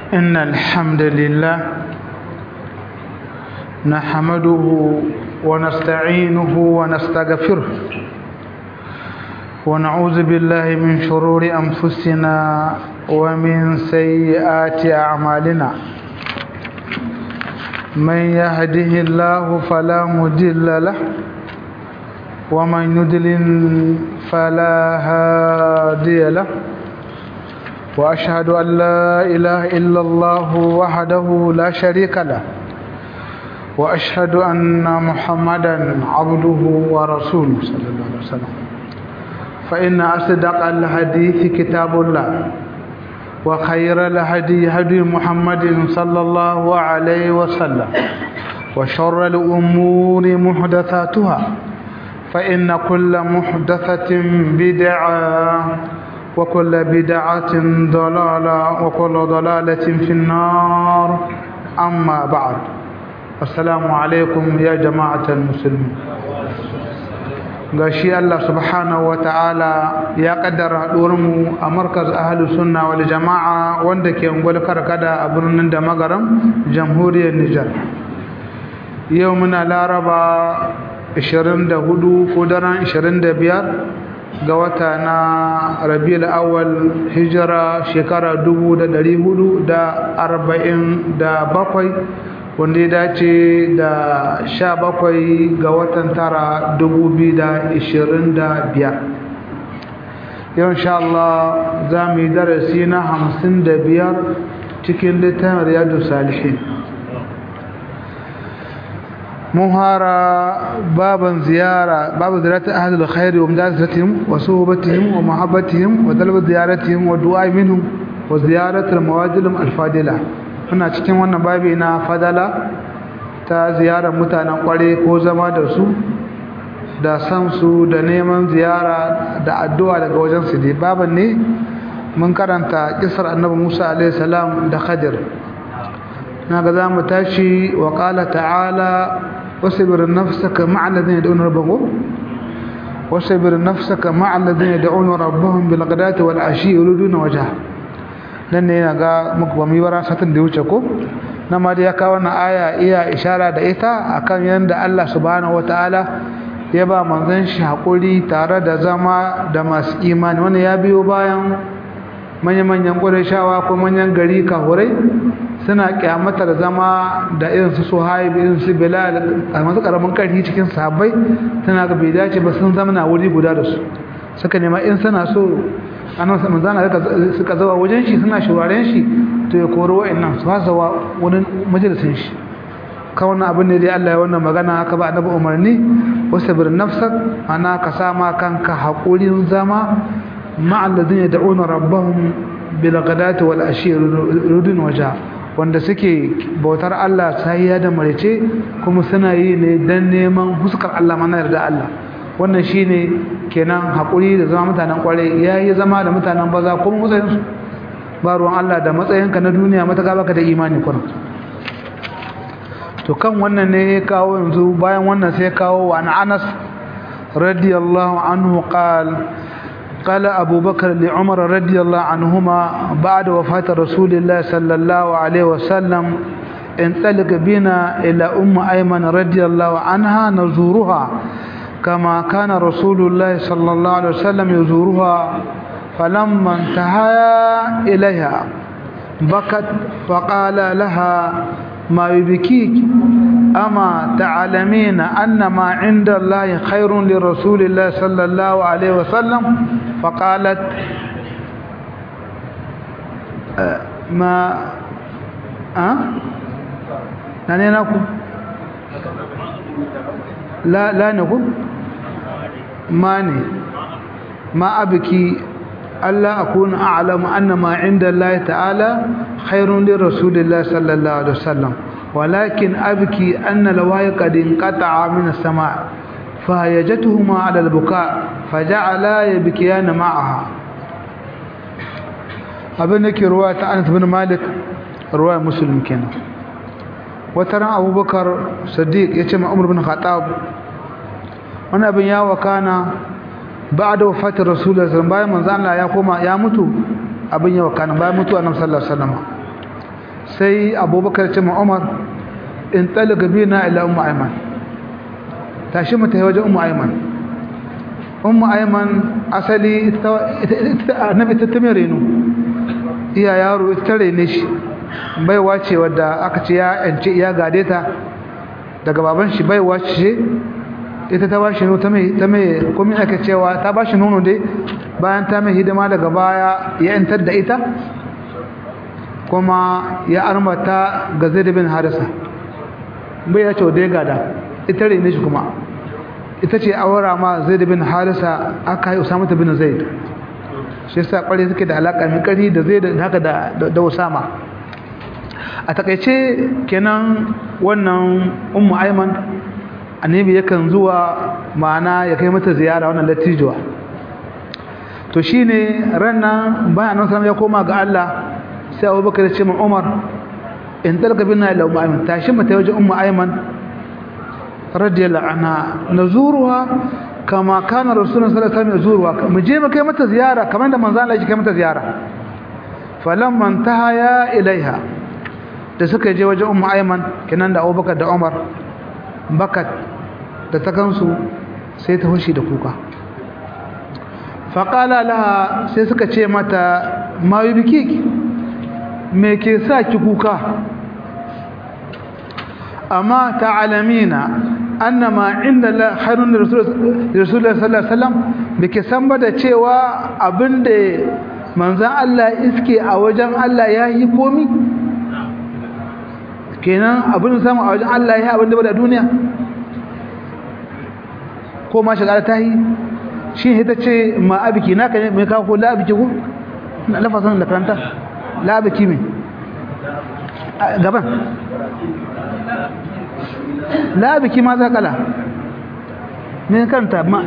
إن الحمد لله نحمده ونستعينه ونستغفره ونعوذ بالله من شرور أنفسنا ومن سيئات أعمالنا من يهده الله فلا مضل له ومن يضلل فلا هادي له وأشهد أن لا إله إلا الله وحده لا شريك له وأشهد أن محمدا عبده ورسوله صلى الله عليه وسلم فإن أصدق الحديث كتاب الله وخير الهدي هدي محمد صلى الله عليه وسلم وشر الأمور محدثاتها فإن كل محدثة بدعة وكل بدعة ضلالة وكل ضلالة في النار أما بعد السلام عليكم يا جماعة المسلمين gashi Allah subhanahu wataala ya kaddara haɗuwarmu a markaz ahlus sunna wal jama'a wanda ke ungwal karkada a birnin da magaram jamhuriyar Nijar yau muna laraba 24 ko daren 25 ga wata na Rabiul Awwal hijira shekara 1447 wanda ya dace da 17 ga watan tara 2025 yau insha Allah za mu yi darasi na 55 cikin littafin Riyadus Salihin muhara babu ziyarati ahli alkhair wa mujalisatihim wa suhbatihim wa mahabbatihim wa talab ziyaratihim wa du'a minhum wa ziyarati almawajid alfadila muna cikin wannan babi na fadala ta ziyarar mutanen kware ko zama da su da san su da neman ziyara da addu'a daga wajen su dai baban ne mun karanta kisar annabi Musa alaihi salam da Khadir naga zamu tashi wa qala ta'ala wasbir nafsaka ma'a alladhina yad'una rabbahum wasbir nafsaka ma'a alladhina yad'una rabbahum bil ghadati wal ashi yuriduna wajha nan ne naga muku ba mu yi bara satin da wuce ko na ma da ya kawo wannan aya iya ishara da ita akan yanda Allah subhanahu wataala ya ba manzon shi hakuri tare da zama da masu imani wannan ya biyo bayan manyan Qurayshawa ko manyan gari kahurai suna kyamatar zama da irin su Suhaib irin su Bilal a masu karamin karfi cikin sahabbai tana ga bai dace ba sun zama na wuri guda da su suka nema in suna so annabi manzana suka zawa wajen shi suna shuraren shi to ya koro wa'annan su hasawa wani majalisin shi kawai abin ne dai Allah ya wannan magana haka ba annabi umarni wasabir nafsak ana ka sama kanka hakurin zama ma'al ladina yad'una rabbahum bil ghadati wal ashi yuridun wajha wanda suke bautar Allah sai da marice kuma suna yi ne dan neman huskar Allah mana yarda Allah wannan shine kenan hakuri da zama mutanen kware yayi zama da mutanen baza kuma matsayin su ba ruwan Allah da matsayinka na duniya mataka baka da imani kurin to kan wannan ne ya kawo yanzu bayan wannan sai kawo wa Anas radiyallahu anhu قال أبو بكر لعمر رضي الله عنهما بعد وفاة رسول الله صلى الله عليه وسلم انطلق بنا إلى أم أيمن رضي الله عنها نزورها كما كان رسول الله صلى الله عليه وسلم يزورها فلما انتهى إليها بكت فقال لها ما يبكيك أما تعلمين أن ما عند الله خير لرسول الله صلى الله عليه وسلم فقالت ما نعني نقول لا نقول ما أبكي ألا أكون أعلم أن ما عند الله تعالى خير لرسول الله صلى الله عليه وسلم ولكن أبكي أن الوحي قد انقطع من السماء فهيجتهما على البكاء فجعلا يبكيان معها أبنك رواية أنس بن مالك رواية مسلم كنا وترى أبو بكر صديق يتم عمر بن الخطاب وانا ابن يا وكان بعد وفاة الرسول صلى الله عليه وسلم bayan manzo Allah ya koma ya mutu abin ya wakana bayan mutu annabi sallallahu alaihi wasallam sai abubakar ce ma umar in talaga bina ila ummu ayman tashi mu tafi wajen ummu ayman. Ummu ayman asali annabi ta tamirenu iya yaro ita rene shi baiwa ce wadda aka ce ya yance iya gade ta daga baban shi baiwa ce ita ta bashi nono ta mai komai aka cewa ta bashi nono dai bayan ta mai hidima daga baya ya yantar da ita kuma ya armata ga Zaid bin Harisa bai ya ce da ya gada ita rene shi kuma ita ce aura ma Zaid bin Harisa aka yi Usama bin Zaid shi yasa kware suke da alaka mai kari da Zaid haka da Usama. A takaice kenan wannan ummu ayman annabi yakan zuwa ma'ana ya kai mata ziyara wannan latijuwa to shine rannan bayan nan ya koma ga Allah sai Abubakar ya ce min Umar in talaka bina ila ummu ayman tashi mata waje ummu ayman radiyallahu anha nazuruha kama kana rasulullahi sallallahu alaihi wasallam yazuruha mu je mu kai mata ziyara kamar da manzo Allah ya kai mata ziyara falamma intahaya ilaiha da suka je wajen ummu ayman kenan da Abubakar da Umar bakat da ta kansu sai ta hushi da kuka faqala laha sai suka ce mata ma yubiki me ke sa ki kuka amma ta'alamina annama inda la khairun rasulullah sallallahu alaihi wasallam bike san ba da cewa abinda manzon Allah iske a wajen Allah yayi komi kenan abin samu a wajen Allah ya abin da bada duniya ko ma shiga ta yi shi ita ce ma abiki naka ne mai kawo la abiki ko na lafasan da karanta la abiki me gaban la abiki ma za kala me karanta ma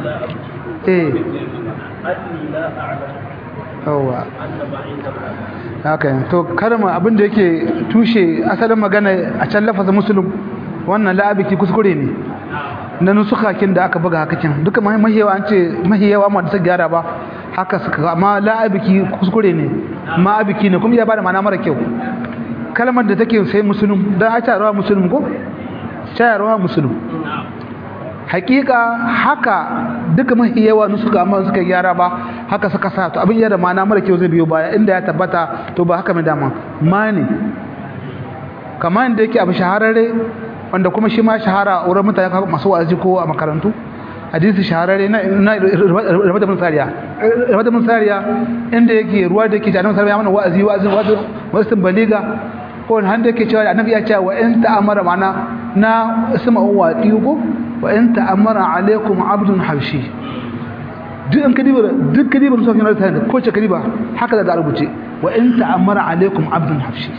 yawa haka to karma abin da yake tushe asalin magana a can lafazin musulun wannan la'abiki kuskure ne na nusukakin da aka buga hakakin duka mahiyawa an ce mahiyawa ma da ta gyara ba haka suka amma la'abiki kuskure ne ma abiki ne kuma ya bada ma'ana mara kyau kalmar da take sai musulun don a tarawa musulun ko tarawa musulun hakika haka duka mahiyawa nusuka amma suka gyara ba haka suka sa to abin ya da ma'ana mara kyau zai biyo baya inda ya tabbata to ba haka mai dama ma ne kamar inda yake abu shahararre wanda kuma shi ma shahara wurin mutane masu wa'azi ko a makarantu hadisi shahararre na rabata bin sariya inda yake ruwa da yake jami'in sariya mana wa'azin baliga ko wanda yake cewa annabi ya ce wa in ta'amara ma'ana na isma'u wa tiyu wa in ta'amara alaikum abdun habshi duk kadiba sun sauke na da ko ce kadiba haka da rubuce wa in ta'amara alaikum abdun habshi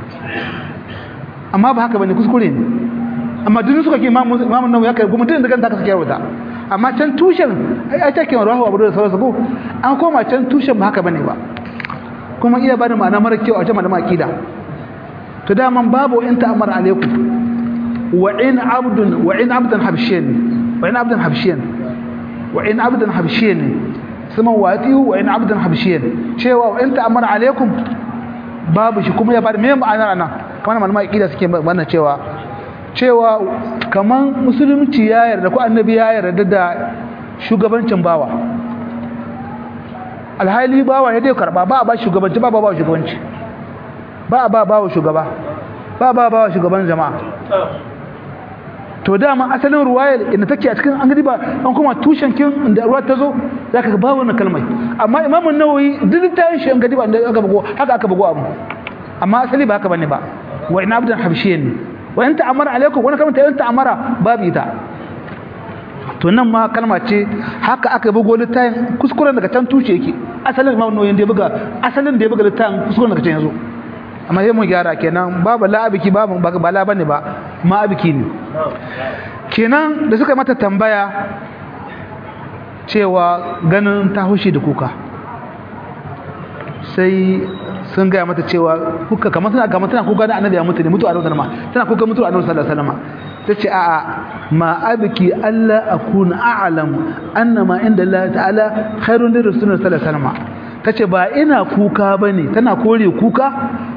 amma ba haka bane kuskure ne amma duk suka ke imamu nawawi ya kai gwamnatin da kanta ka sake rubuta amma can tushen ai take rahu abu da sauransu ko an koma can tushen ba haka bane ba kuma iya bada ma'ana mara kyau a jama'a da aqida to da man babu in ta'amara alaikum wa in abdan habshiyan sama watiyu wa in abdan habshiyan cewa wa in ta'amara alaikum babu shi kuma ya bada me ma'anar ana kamar malama aqida suke bana cewa kaman musulunci ya yarda ko annabi ya yarda da shugabancin bawa alhali bawa ya dai karba ba shugabanci ba shugabanci ba shugaba ba shugaban jama'a to dama asalin ruwayar inda take a cikin an gadi ba an kuma tushen kin da ruwa ta zo zaka ga babu wannan kalmai amma Imam an-Nawawi duk tayin shi an gadi ba da aka bugo haka aka bugo abu amma asali ba haka bane ba wa in abdan habshiyan wa anta amara alaikum wannan kalmar ta anta amara babu ita to nan ma kalma ce haka aka bugo littafin kuskuren daga can tushe yake asalin Imam an-Nawawi da ya buga littafin kuskuren daga can yazo amma sai mu gyara kenan babu la'abiki babu ba la bane ba ma abiki ne kenan da suka mata tambaya cewa ganin ta hushi da kuka sai sun ga mata cewa kuka kamar tana kuka da annabi ya mutu ne mutu a rawar ma tana kuka mutu a rawar sallallahu alaihi wasallam tace a'a ma abiki alla akuna a'lam annama inda Allah ta'ala khairun lir rasulullah sallallahu alaihi wasallam tace ba ina kuka bane tana kore kuka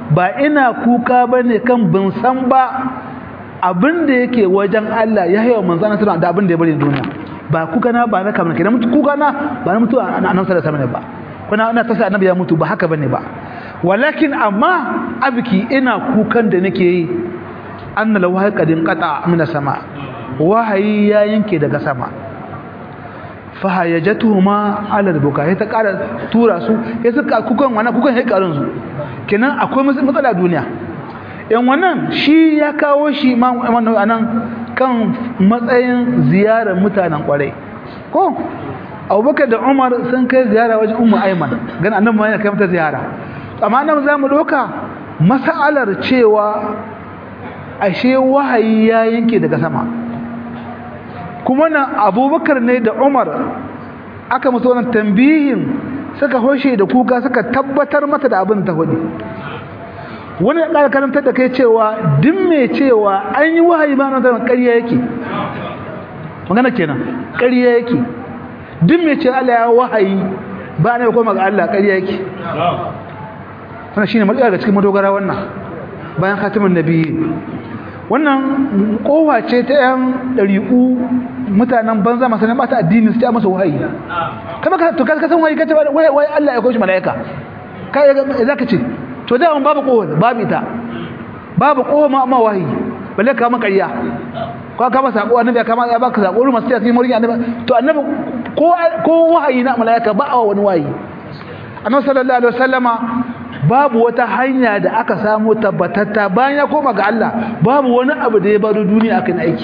ba ina kuka bane kan bin san ba abinda yake wajen Allah ya hayo manzon Allah da abinda ya bari duniya ba kuka na ba na kamar kenan mutu kuka na ba na mutu annabi sallallahu alaihi wasallam ba kuna ina tasa annabi ya mutu ba haka bane ba walakin amma abiki ina kukan da nake yi anna lawahi qadin qata min sama wahayi ya yanke daga sama fahayajatuhuma ala albuka ta kara tura su sai suka kukan wannan kukan sai karin su kenan akwai matsala duniya yan wannan shi ya kawo shi ma anan kan matsayin ziyarar mutanen kwarai ko Abubakar da Umar sun kai ziyara wajen Ummu Ayman gan annabi ma yana kai mata ziyara amma nan zamu doka mas'alar cewa ashe wahayi ya yanke daga sama kuma nan Abubakar ne da Umar aka musu wannan tambihin suka hoshe da kuka suka tabbatar mata da abin ta hudu wani ya karantar da kai cewa duk mai cewa an yi wahayi ba nan zaman ƙarya yake magana kenan ƙarya yake duk mai cewa Allah ya wahayi ba ne koma ga Allah ƙarya yake wannan shine matsala ga cikin madogara wannan bayan khatimin nabiyyi wannan kowa ce ta yan dariku mutanen banza masu ne mata addini su ta masa wahayi kama ka to ka san wahayi kace wai Allah ya koyi malaika kai zaka ce to da an babu kowa babu ita babu kowa ma wahayi balle ka maka ƙarya ko ka ba sako annabi ka ma ya baka sako ruwa sai sai murgi annabi to annabi ko wahayi na malaika ba wani wahayi annabi sallallahu alaihi wasallama babu wata hanya da aka samu tabbatatta bayan ya koma ga Allah babu wani abu da ya baro duniya akan aiki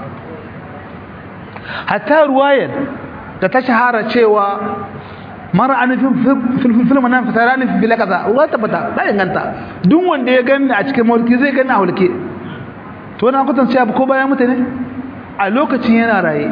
hatta ruwayar da ta shahara cewa mara an fil manam fatarani bil kaza wa tabbata da inganta duk wanda ya ganni a cikin mulki zai ganni a hulke to wannan kutan sai ko bayan mutane a lokacin yana raye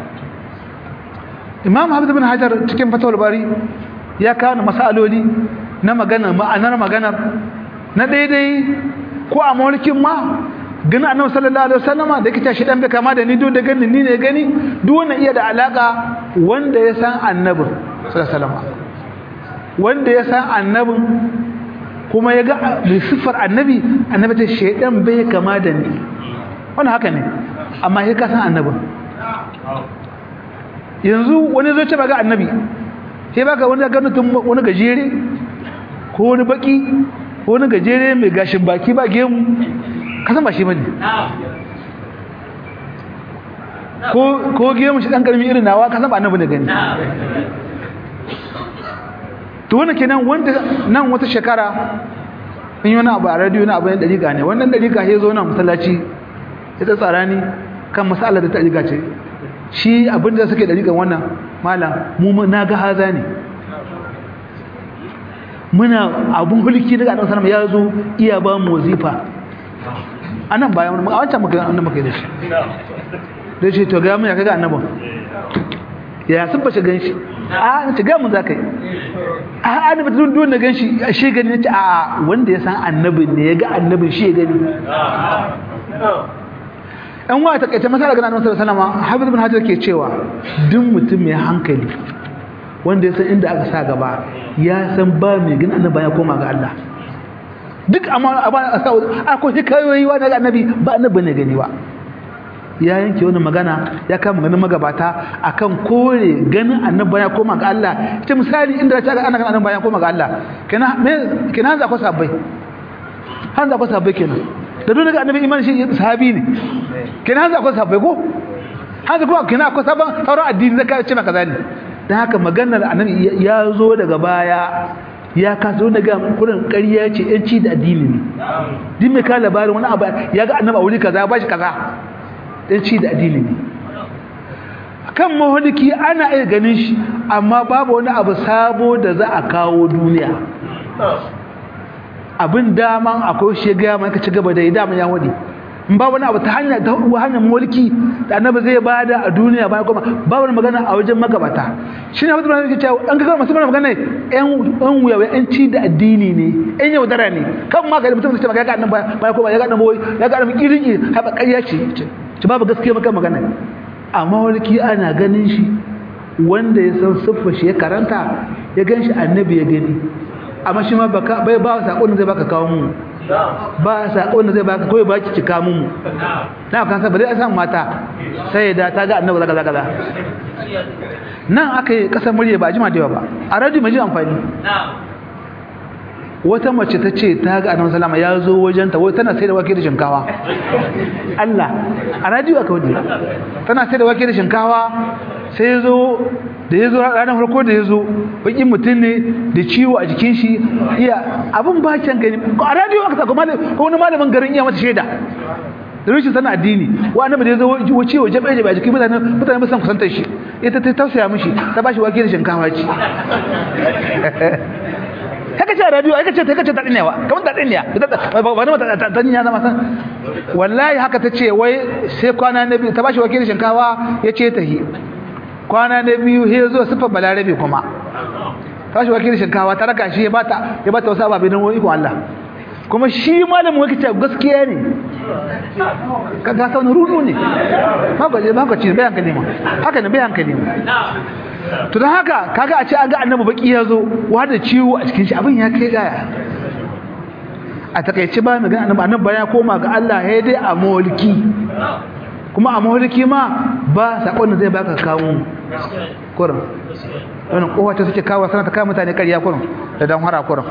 Imam Hafiz bin Hajar cikin Fathul Bari ya kawo masaloli na magana ma'anar maganar na daidai ko a mulkin ma gani annabi sallallahu alaihi wasallama da yake shi dan bai kama da ni don da gani ni ne gani duk wannan iya da alaka wanda ya san annabi sallallahu alaihi wasallama wanda ya san annabin kuma ya ga sifar annabi ta shedan bai kama da ni wannan haka ne amma sai ka san annabin yanzu wani zo ce ba ga annabi sai baka wani ganin wani gajere ko wani baki ko wani gajere mai gashin baki ba gemu kasan ba shi bane ko gemu shi dan karmi irin nawa kasan ba annabi ne gani to wannan kenan wanda nan wata shekara in yi wani abu a radio na abu ne dariƙa ne wannan dariƙa sai zo nan masallaci ya tsara ni kan masalar da ta dariƙa ce shi abinda suke dariƙan wannan malam mu na ga haza ne muna abun hulki daga annabi sallallahu alaihi wasallam ya zo iya ba mu wazifa anan bayan mun a wancan muka annabi kai da shi dai ce to ga mu ya kaga annabin ya sun bace ganshi a nace ga mun zakai a annabi dun na ganshi shi gani nace a wanda ya san annabin ne ya ga annabin shi ya gani an wa ta kace masala ga annabi sallallahu alaihi wasallam Hafiz bin Hajar ke cewa duk mutum mai hankali wanda ya san inda aka sa gaba ya san ba mai gani annabi ya koma ga Allah duk amma akwai hikayoyi wa daga annabi ba annabi ne gani ba ya yanke wani magana ya kama ganin magabata akan kore ganin annabi ya koma ga Allah ce misali inda ta ga annabi ya koma ga Allah kenan za ku sabbai hanza ku sabbai kenan da duk daga annabi iman shi sahabi ne kenan hanza ku sabbai ko hanza ko kenan ku saban sauran addini zaka ce maka zani dan haka maganar annabi ya zo daga baya ya kaso daga kurin ƙarya ce yanci da addini ne din mai ka labarin wani abu ya ga annabi a wuri kaza ba shi kaza yanci da addini ne kan mahuliki ana iya ganin shi amma babu wani abu sabo da za a kawo duniya abin daman akwai shi ga mai ka ci gaba da daman ya wadi in ba wani abu ta hanyar mulki da annabi zai bada a duniya ba kuma ba wani magana a wajen magabata shine Abu Ibrahim yake cewa an ga masu magana yan wuya yan ci da addini ne yan yaudara ne kan ma ga mutum sai maka ga annabi ba kuma ya ga annabi ya ga annabi kiriki haba ƙarya ce babu gaskiya maka magana amma mulki ana ganin shi wanda ya san siffar shi ya karanta ya ganshi annabi ya gani amma shi ma bai ba sakon da zai baka kawo mu ba sakon da zai baka kawai baki ki kawo mu na kan sa bare an san mata sai da ta ga annabi kaza kaza nan akai kasar murye ba jima da yawa ba a radio mai ji amfani wata mace ta ce ta ga annabi sallama ya zo wajen ta wai tana sai da wake da shinkawa Allah a radio aka wuce tana sai da wake da shinkawa sai zo da yazo ranar farko da yazo bakin mutum ne da ciwo a jikin shi iya abun ba can gani a radio aka saka ko wani malamin garin iya mata shaida da rashin sana addini wa annabi da yazo ciwo jabe a jikin mutane musan kusantar shi ita ta tausaya mishi ta bashi wake da shinkawa ci haka ce radio aka ce ta dinewa kamar ta dinewa ba ne ta dinya zama san wallahi haka tace wai sai kwana nabi ta bashi wakilin shinkawa yace ta hi kwana na biyu he zo sifa balarabe kuma ta bashi wakilin shinkawa ta raka shi ya bata wasu ababe don wani ko Allah kuma shi malamin wake ce gaskiya ne kaga ta wani rudu ne ba ka ci bayan kalima haka ne bayan kalima to don haka kaga a ce an ga annabi baki ya zo wanda ciwo a cikin shi abin ya kai gaya a takaice ba mu ga annabi bayan koma ga Allah ya dai a mulki kuma a mulki ma ba sakon da zai baka kawo kurin wannan kowa ta suke kawo sana ta kawo mutane ƙarya kurin da dan hara kurin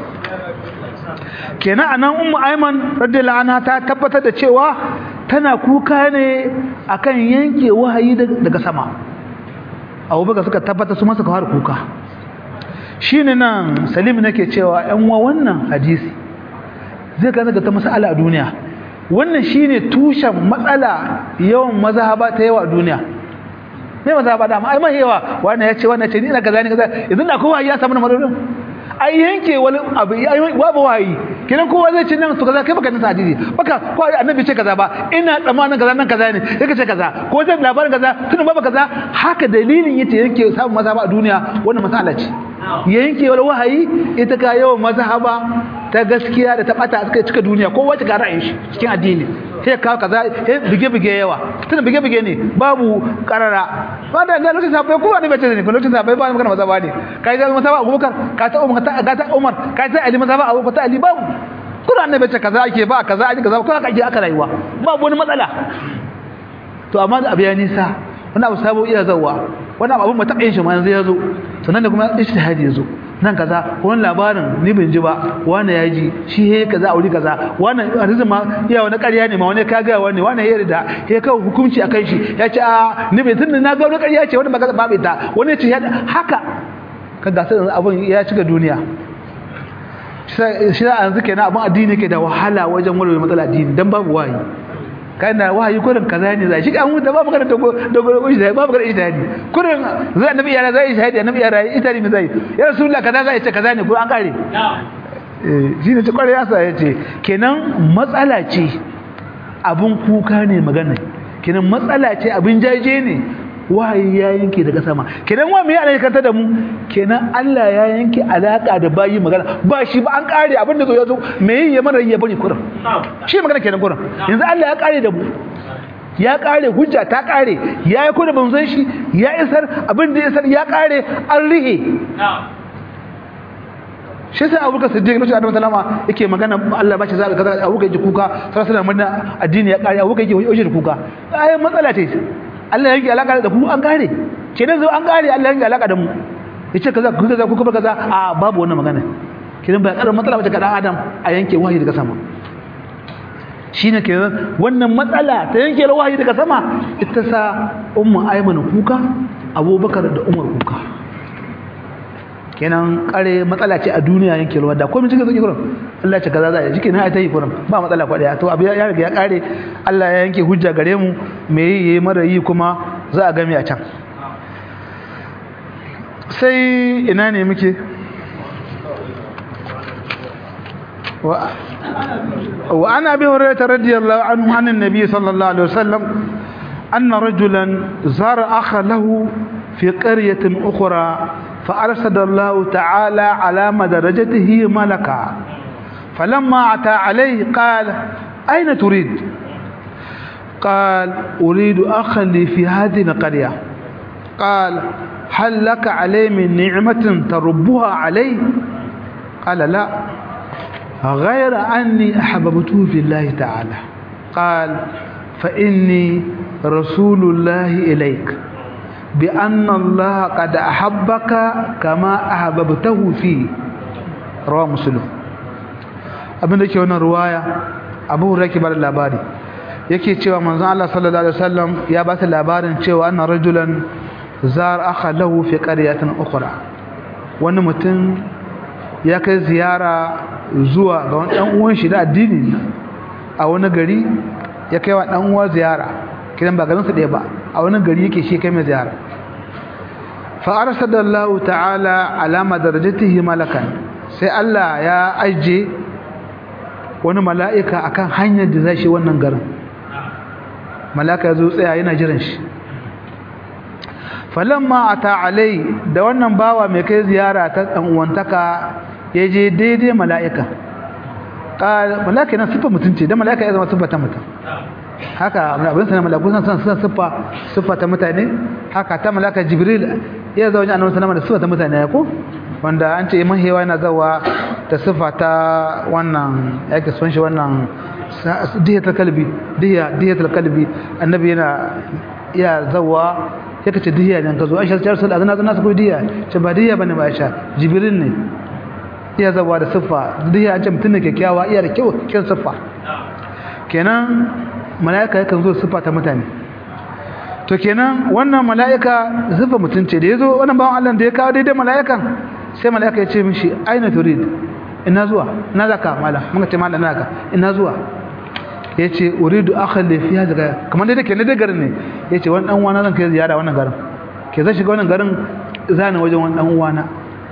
kenan anan ummu ayman radiyallahu anha ta tabbatar da cewa tana kuka ne akan yanke wahayi daga sama abubakar suka tabbata su masa kawar kuka shine nan salim nake cewa ɗan wa wannan hadisi zai ka daga ta mas'ala a duniya wannan shine tushen matsala yawan mazhaba ta yawa a duniya me mazhaba da ai mai yawa wannan ya ce wannan ce ni ina kaza ni kaza idan da kowa ya samu madadin ai yanke wani abu babu wayi kidan kowa zai ce nan to kaza kai baka nasa hadisi baka ko annabi ce kaza ba ina tsammanin kaza nan kaza ne yake ce kaza ko zai labarin kaza tun babu kaza haka dalilin yace yanke samun mazhaba a duniya wannan masala ce yanke wani wahayi ita ka yawan mazhaba ta gaskiya da ta bata suka cika duniya kowa ta ga ra'ayin shi cikin addini sai ka kaza bige yawa tun bige ne babu karara ba da lokacin sabai kowa ne bace ne lokacin sabai ba magana mazhaba ne kai da mazhaba Abubakar ka ta Umar ga ta Umar ka ta Ali mazhaba Abubakar ta Ali babu Qur'an ne bace kaza ake ba kaza ake kaza ko ake aka rayuwa babu wani matsala to amma da abiya nisa wani abu sabo iya zawa wani abu mata yin shi ma yanzu yazo sannan da kuma ijtihadi yazo nan kaza wani labarin ni bin ji ba wani ya ji shi he kaza auri kaza wani arzuma iya wani ƙarya ne ma wani ka ga wani ya yarda he kawo hukunci akan shi ya ce a ni bai tunda na ga wani ƙarya ce wani ba bai ta wani ce haka kaga sai abun ya cika duniya shi da yanzu kenan abun addini ke da wahala wajen warware matsala addini dan babu wahayi kana wahayi kurin kaza ne zai shi an huta ba magana dogo shi ba magana ijtihadi kurin zai annabi yara zai ijtihadi annabi yara ijtihadi ne zai ya rasulullah kaza zai ce kaza ne ko an kare shi ne ce kware ya sa yace kenan matsala ce abun kuka ne magana kenan matsala ce abin jaje ne wahayi ya yanke daga sama kenan wa me ya alakanta da mu kenan Allah ya yanke alaka da bayi magana ba shi ba an kare abin da zo ya zo me yi ya mara ya bari kurin shi magana kenan kurin yanzu Allah ya kare da mu ya kare hujja ta kare ya yi kuma banzan shi ya isar abin da isar ya kare an rihe shi sai Abubakar Siddiq lokacin Annabi sallama yake magana Allah ba shi zaka kaza Abubakar yake kuka sai sanan mun addini ya kare Abubakar yake oje kuka ai matsala ce Allah yake alaka da ku an kare kenan zo an kare Allah yake alaka da mu yace kaza ku kuma kaza a babu wannan magana kenan ba karin matsala bace ga dan adam a yanke wahayi daga sama shine kenan wannan matsala ta yanke wahayi daga sama ita sa ummu Ayman kuka Abubakar da Umar kuka kenan kare matsala ce a duniya yanke ruwa da komai cikin zaki kuran Allah ce kaza za ya jike na ai tayi kuran ba matsala kwa daya to abu ya riga ya kare Allah ya yanke hujja gare mu me yayi mara yi kuma za a game a can sai ina ne muke wa ana bi hurairah radiyallahu anhu anan nabiy sallallahu alaihi wasallam anna rajulan zara akha lahu في قرية أخرى فأرسل الله تعالى على مدرجته ملكا فلما أتى عليه قال أين تريد؟ قال أريد أخا لي في هذه القرية. قال هل لك علي من نعمة تربها علي؟ qala la ghayra anni ahbabtuhu fillahi ta'ala qala fa inni rasulullahi ilayk bi anna Allah qad ahabbaka kama ahbabtahu fi rawahu muslim. Abinda ke wannan ruwaya Abu Hurairah ke bada labari yake cewa manzon Allah sallallahu alaihi wasallam ya ba ta labarin cewa anna rajulan zar akha lahu fi qaryatin ukhra, wani mutum ya kai ziyara zuwa ga wani dan uwan shi da addini a wani gari, ya kai wa dan uwa ziyara kidan ba garin su ɗaya ba, a wani gari yake shi kai mai ziyara. fa arsadallahu ta'ala ala madarajatihi malakan, sai Allah ya aje wani mala'ika akan hanyar da zai shi wannan garin. Mala'ika ya zo tsaya yana jiran shi. falamma ata alai, da wannan bawa mai kai ziyara ta dan uwantaka ya je daidai mala'ika. Mala'ika na sifa mutunci, dan mala'ika ya zama sifa ta mutum. Haka abin sanar mala'iku san sifa ta mutane, haka ta mala'ika Jibril ya zo wajen annabi sallama da sifa ta mutane ko wanda an ce iman hewa yana zawa ta sifa ta wannan yake son shi wannan diyatul kalbi annabi yana iya zawa yake ce diya ne gazo aisha ta rasul azana azana su diya ce ba diya bane ba aisha Jibril ne iya zawa da sifa diya an ce mutun ne kyakkyawa iya da kyau kin sifa kenan malaika yakan zo sifa ta mutane. To kenan wannan malaika sifa mutunce da yazo wannan bawon Allah da ya kawo daidai malaikan, sai malaika ya ce mishi aina turid, ina zuwa, ina zaka mala, mun ce mala ina zaka, ina zuwa, yace uridu akhli fi hadha, kamar dai kenan da garin ne, yace wani dan uwana zan kai ziyara wannan garin, ke zan shiga wannan garin zani wajen wani dan uwana.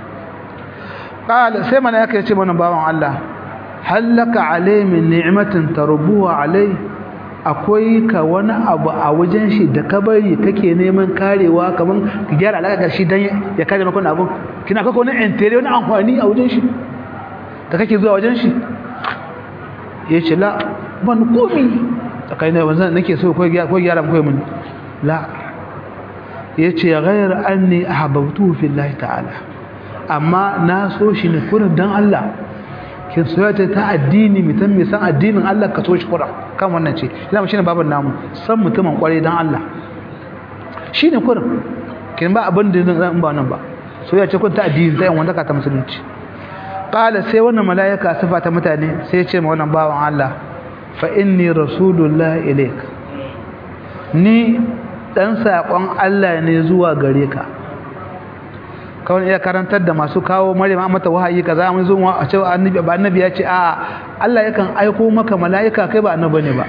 Qala, sai malaika ya ce wannan bawon Allah, hallaka alai min ni'matin tarbuha alai, akwai ka wani abu a wajen shi da ka bari kake neman karewa, kaman ka gyara alaka shi dan ya kare maka wannan abun, kina kaka wani entere wani amfani a wajen shi da kake zuwa wajen shi? Yace la, ban komi kai ne wanzan nake so ko gyara mu mun la. Yace ghayr anni ahbabtuhu fillahi ta'ala, amma na so shi ne kurin dan Allah. Kin soyayya ta addini, mutum mai san addinin Allah ka so shi kurin kan wannan ce, ina shine baban namu, san mutumin kware dan Allah shine kurin, kin ba abin da zan ba nan ba, soyayya ce kun ta addini ta yan wanda ka ta musulunci. Qala, sai wannan malaika sifa ta mutane sai ya ce ma wannan bawan Allah, fa inni rasulullah ilayk, ni dan sakon Allah ne zuwa gare ka. Kawai iya karantar da masu kawo Maryam mata wahayi kaza mun zo a cewa annabi ba annabi ya ce a Allah yakan aiko maka malaika, kai ba annabi ne ba.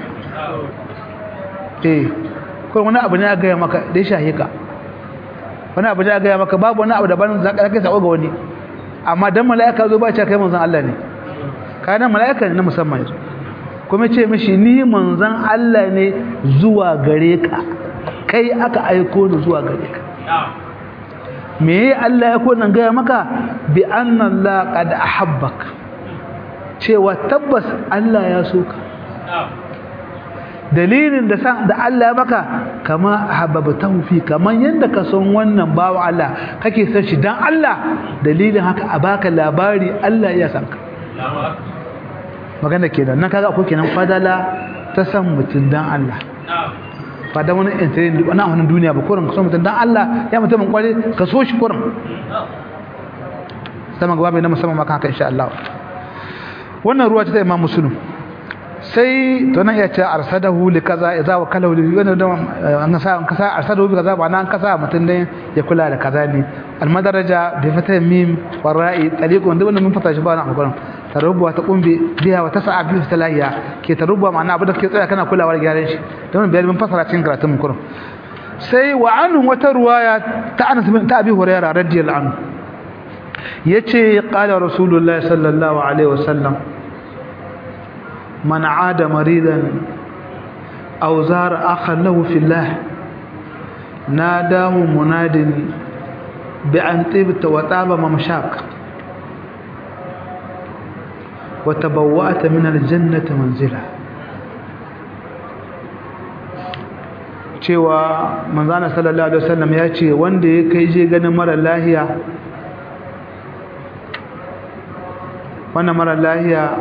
Ko wani abu ne ya ga maka dai shahika, wani abu ne ya ga maka, babu wani abu da ban zaka kai sako ga wani, amma dan malaika zo ba ce kai manzon Allah ne, kana malaika ne na musamman. Kuma ce mishi ni manzon Allah ne zuwa gare ka, kai aka aiko ni zuwa gare ka. Me Allah ya ko nan gaya maka? Bi anna Allah qad ahabbaka, cewa tabbas Allah ya so ka. Dalilin da Allah ya maka kama ahabbatahu fi, kaman yanda ka son wannan bawo Allah kake son shi dan Allah, dalilin haka a baka labari Allah ya san ka. Magana kenan nan kaga akwai kenan fadala ta san mutun dan Allah, ba da wani intanet wani a duniya ba, kurin ka so mutum dan Allah, ya mutumin kware ka so shi kurin. Sama gaba bai na musamman maka haka insha Allah. Wannan ruwa ta Imam Muslim. Sai to nan ya ce arsadahu li kaza idza wa kalahu li wannan an sa arsadahu bi kaza ba nan kasa mutum dai ya kula da kaza ne. Al madaraja bi fatah mim wa ra'i tariqun da wannan mun fata shi ba nan gurin. Tarubwa ta kumbi biya wa tasa'a bi talahiya, ke tarubwa ma'ana abu da kake tsaya kana kulawa da gyaran shi, don bayar mun fasara cikin karatun mun kurum. Sai wa anhu wata ruwaya ta Anas bin Abi Hurairah radiyallahu anhu yace qala rasulullahi sallallahu alaihi wasallam, man aada maridan aw zara akhan lahu fillah nadahu munadin bi an tibta wa taba mamshak وتبوأت من الجنة منزلا. cewa manzana sallallahu alaihi wasallam ya ce wanda ya kai je ganin mara lahiya wannan mara lahiya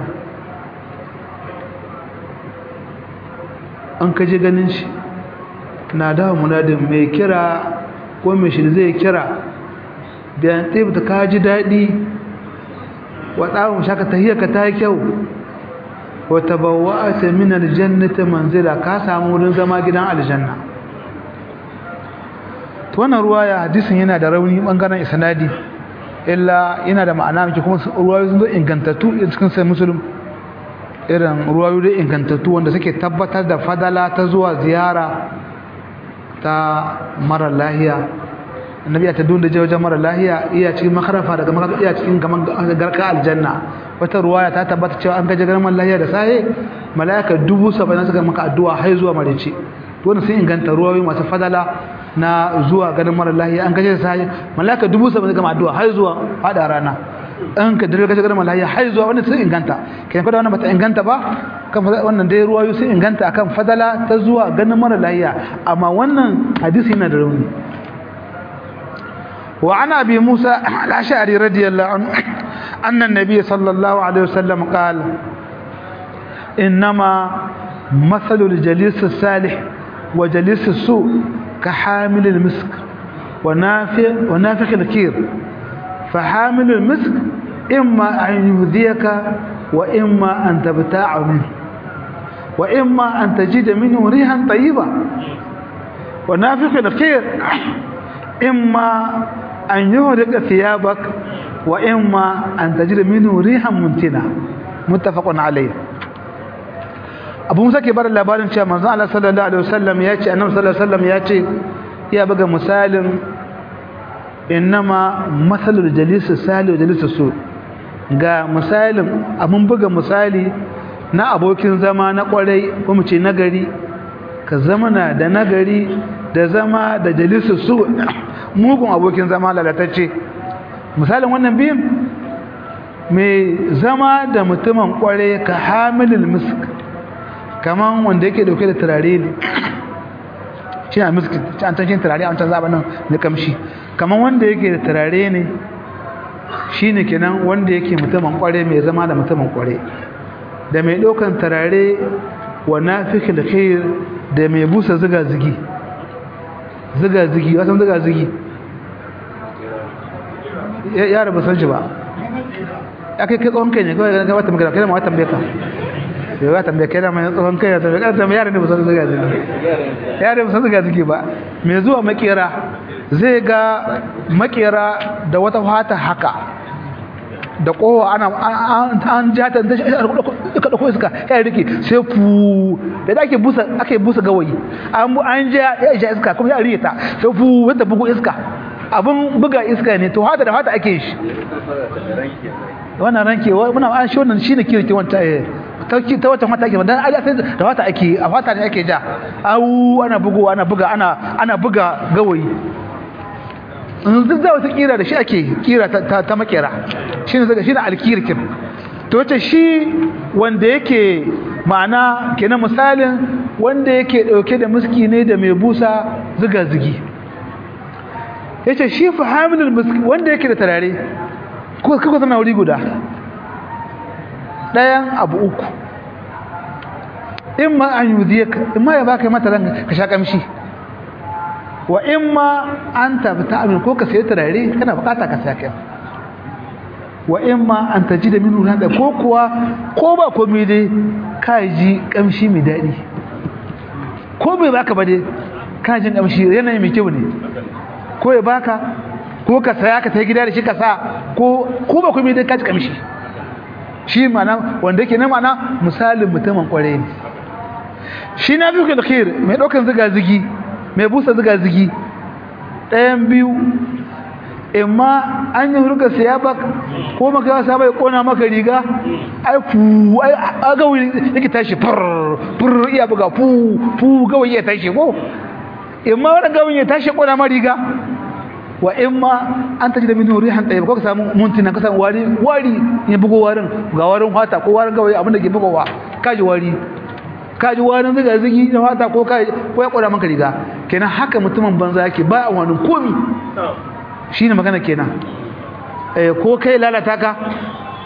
an kaje ganin shi na dawo munadin mai kira ko mai shi zai kira bayan tsibta ka ji daɗi wa tsawon shaka tahiyarka ta yi kyau wa tabawwa'ata min aljannati manzila ka samu wurin zama gidan aljanna to wannan ruwaya hadisin yana da rauni bangaren isnadi illa yana da ma'ana miki kuma ruwayoyi sun zo ingantattu cikin sai muslim irin ruwayoyi ingantattu wanda suke tabbatar da fadala ta zuwa ziyara ta mara lahiya annabi ya tadun da wajen mara lahiya iya cikin makarafa daga makarafa iya cikin gaman garka aljanna wata ruwaya ta tabbata cewa an gaje garin mara lahiya da sahe malaika 70,000 suka maka addu'a har zuwa marici to wannan sun inganta ruwayoyi masu fadala na zuwa ganin mara lahiya an gaje da sahe malaika 70,000 suka maka addu'a har zuwa fada rana an ka dare gaje garin mara lahiya har zuwa wannan sun inganta kenan kada wannan bata inganta ba kan wannan dai ruwayoyi sun inganta akan fadala ta zuwa ganin mara lahiya amma wannan hadisi yana da rauni وعن أبي موسى الأشعري رضي الله عنه أن النبي صلى الله عليه وسلم قال إنما مثل الجليس الصالح وجليس السوء كحامل المسك ونافخ الكير فحامل المسك إما أن يؤذيك وإما أن تبتاع منه وإما أن تجد منه ريحا طيبة ونافخ الكير إما أن يهرق ثيابك وإما أن تجد منه ريحا منتنة متفق عليه أبو موسى كبار اللابارن شاء منزل الله صلى الله عليه وسلم ياتي أنه صلى الله عليه وسلم ياتي يا بقى مسالم إنما مثل الجليس السالي وجليس السوء ga misalin abun buga misali na abokin zama na kwarai ko mu ce nagari ka zamana da nagari da zama da jalisu su mugun abokin zama lalatacce misalin wannan biyun mai zama da mutumin kware ka hamilul misk kaman wanda yake dauke da turare ne shi a misk an tanshin turare an can zaba nan da kamshi kaman wanda yake da turare ne shine kenan wanda yake mutumin kware mai zama da mutumin kware da mai daukan turare wa nafikil khair da mai busa ziga-zigi wasan ziga-zigi ya rabu san shi ba ya kai tsohon kai ne kawai ga wata magana kai da ma wata tambeka ya wata tambeka kai da ma tsohon kai da tambeka yaran ne ba san ziga-zigi yaran ba san ziga-zigi ba mai zuwa makera zai ga makera da wata fata haka da kowa an jata da ka dauko iska kai rike sai fu da ake busa gawayi an ja iska kuma ya rike ta sai fu wanda bugu iska abun buga iska ne to hada da hada ake shi wannan ranke muna an shi wannan shine kirki wanta ta wata mata ake dan ai sai da wata ake a wata ne ake ja ana bugu ana buga gawayi duk da wata kira da shi ake kira ta makera shine zaga shine alkirkin to ta shi wanda yake ma'ana kenan misalin wanda yake dauke da miski ne da mai busa ziga zigi yace shi fa hamilul miski wanda yake da tarare ko kaga tana wuri guda dayan abu uku imma an yudiyaka imma ya baka mata ran ka sha kamshi wa imma an tabta amin ko ka sayi turare kana bukata ka saka wa imma an taji da minu da ko kuwa ko ba komai dai ka ji kamshi mai dadi ko bai baka ba dai ka ji kamshi yanayi mai kyau ne ko ya baka ko ka saya ka tayi gida da shi ka sa ko ba komai dai ka ji kamshi shi ma'ana wanda yake na ma'ana misalin mutumin kware ne shi na biyu da khair mai daukan ziga zigi mai busa ziga-zigi ɗayan biyu imma an yi hurga siya ba ko maka yawa sabai kona maka riga ai gawayi yake tashi fur iya buga fu gawayi ya tashi ko imma wani gawayi ya tashi kona ma riga wa imma an taji da min rihan ɗaya ko ka samu muntina ka samu wari ya bugo warin ga warin hata ko warin gawayi abinda ke bugowa kaji wari kaji warin ziga zigi da fata ko ya kwada maka riga kenan haka mutumin banza yake ba a wani komi shine magana kenan ko kai lalata ka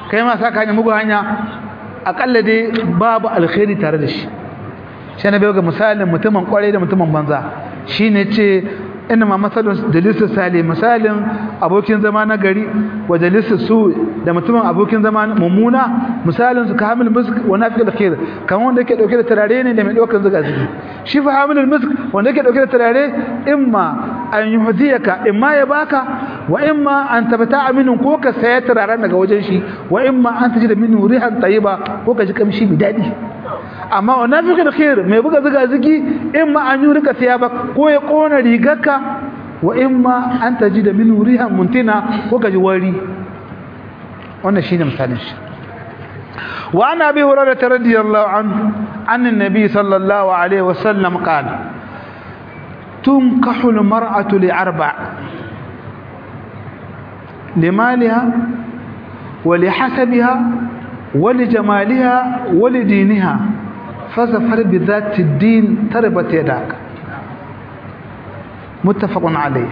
kai ma saka hanya mugu hanya akalla dai babu alkhairi tare da shi sai na bai ga misalin mutumin kwarai da mutumin banza shine ce inna ma masalun dalisu sali misalin abokin zama na gari wa dalisu su da mutumin abokin zama mummuna misalin su ka hamil musk wa nafiqul khair kamar wanda yake dauke da turare ne da mai daukar zuga zugi shi fa hamilul musk wanda yake dauke da turare imma an yuhdiyaka imma ya baka wa imma an tabta'a minhu ko ka saya turaren daga wajen shi wa imma an tajida minhu rihan tayyiba ko ka ji kamshi mai dadi amma wa nafiqul khair mai buga zuga zugi imma an yurika thiyaba ko ya kona rigarka wa imma an tajida minhu rihan muntina ko ka ji wari wannan shine misalin shi wa ana abi hurairah radiyallahu anhu anna an-nabi sallallahu alaihi wasallam qala tunkahu al-mar'atu li4 لمالها ولحسبها ولجمالها ولدينها فظفر بذات الدين تربت يداك متفق عليه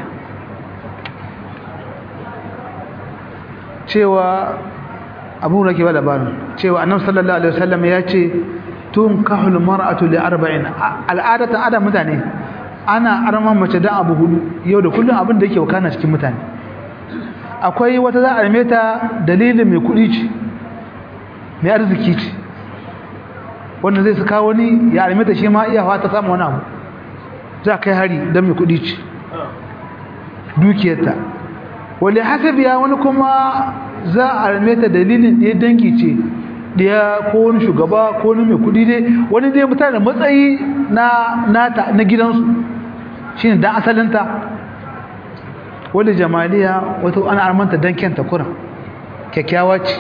cewa abu rake ba labarin cewa annabi sallallahu alaihi wasallam ya ce tunkahul mar'atu li 40 al'adatan adam mutane ana arman mace dan abu hudu yau da kullun abin da yake wakana cikin mutane akwai wata za a arme ta dalilin mai kudi ce mai arziki ce wanda zai saka wani ya arme ta shi ma iya fata samu wani abu za kai hari dan mai kudi ce dukiyarta wali hasabiya wani kuma za a arme ta dalilin ɗaya dangi ce ɗaya ko wani shugaba ko wani mai kudi dai wani dai mutane matsayi na gidansu shine dan asalinta wani jamaliya wata ana armanta dan kyanta kuran kyakkyawa ce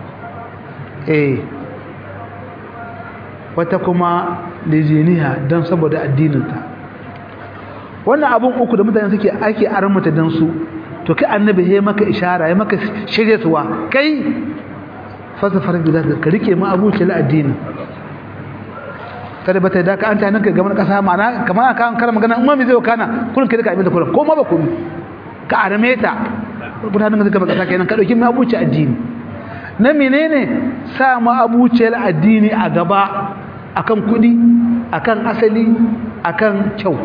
wata kuma lijiniya don saboda addininta wannan abun uku da mutane suke ake armata dan su to kai annabi ya maka ishara ya maka shiryatuwa kai fasafar bidan ka rike ma abuci la addini kada bata da ka anta nan ka gaban kasa ma'ana kamar ka kar magana umma mi zai kana kullun kai da ka abin da kullun ko ma ba komai ka arme ta gudanar da gaba kasa kenan ka dauki ma abuci addini na menene sa ma abuci la addini a gaba akan kudi akan asali akan kyau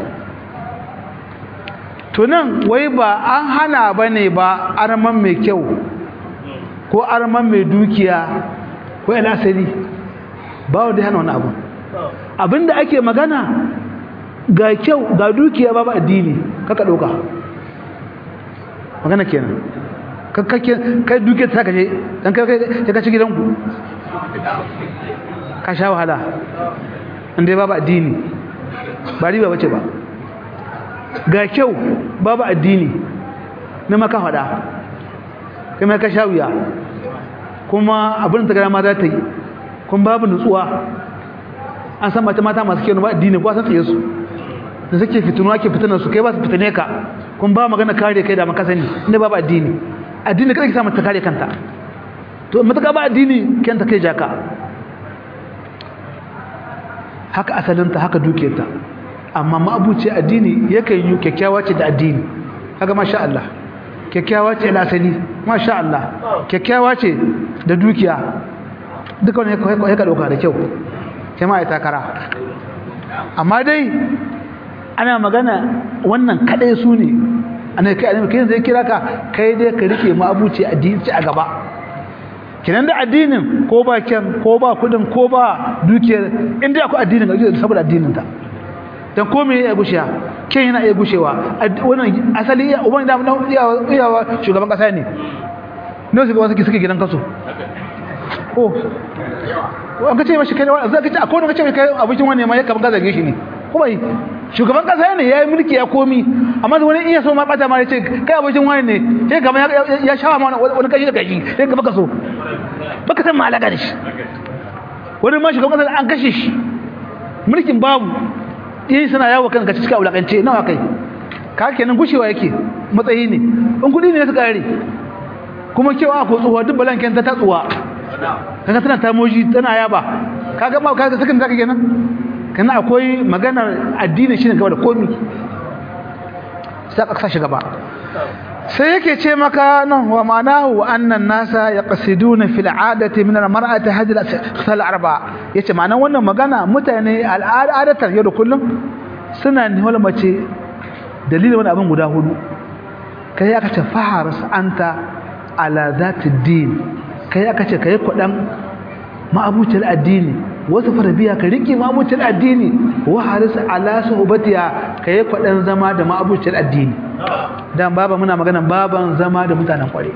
to nan wai ba an hana bane ba arman mai kyau ko arman mai dukiya ko asali ba wanda hana wani abu abinda ake magana ga kyau ga dukiya babu addini kaka dauka magana kenan kai dukiya ta kaje dan kai ka ci gidanku ka sha wahala inda babu addini ba riba bace ba ga kyau babu addini na maka fada kuma ka sha wuya kuma abin da gara ma za ta yi kuma babu nutsuwa an san mata masu kyau ba addini ko san tsaye su da suke fitinu ake fitinar su kai ba su fitine ka kuma ba magana kare kai da maka sani inda babu addini addini kada ki sa mata kare kanta to mutaka ba addini kanta kai jaka haka asalinta haka dukiyarta amma ma'abuci addini yakan yi kyakkyawa ce da addini kaga masha Allah kyakkyawa ce da asali masha Allah kyakkyawa ce da dukiya duka ne ya ka dauka da kyau sai ma ya takara amma dai ana magana wannan kadai su ne ana kai zai kira ka kai dai ka rike ma'abuci addini a gaba kinan da addinin ko ba kyan ko ba kudin ko ba dukiyar inda akwai addinin ga saboda addinin ta dan komai ya gushiya ken yana iya gushewa wannan asali iya uban da iyawa shugaban kasa ne ne su ga wasu suke gidan kaso oh an kace mashi kai za ka ce akwai wanda kace kai abincin wani ma ya kaman gaza gishi ne kuma shugaban kasa ne yayi mulki ya komi amma wani iya so ma bata ma yace kai abincin wani ne sai kaman ya shawa ma wani kashi da kashi sai ka baka so baka san ma alaka da shi wani ma shugaban kasa an kashe shi mulkin babu yi suna yawo kan gaci cikin wulakance nawa kai ka kenan gushewa yake matsayi ne in kudi ne su kare kuma kewa ko tsuwa duk balanken ta tsuwa kaga tana tamoji tana yaba kaga ba kaga sakin zaka kenan kana akwai maganar addini shine gaba da komi sai ka sashi gaba sai yake ce maka nan wa ma'anahu annan nasa yaqsiduna fil 'adati min al-mar'ati hadhihi al-khisal arba yace ma'anar wannan magana mutane al'adatar yau da kullum suna nihwal mace dalilin wani abin guda hudu kai aka ce faharas anta ala zati din kai aka ce kai kudan ma'abucin addini wasu farabiya ka riki ma'abucin addini wa haris ala suhbatiya kai kudan zama da ma'abucin addini dan baba muna magana baban zama da mutanen kware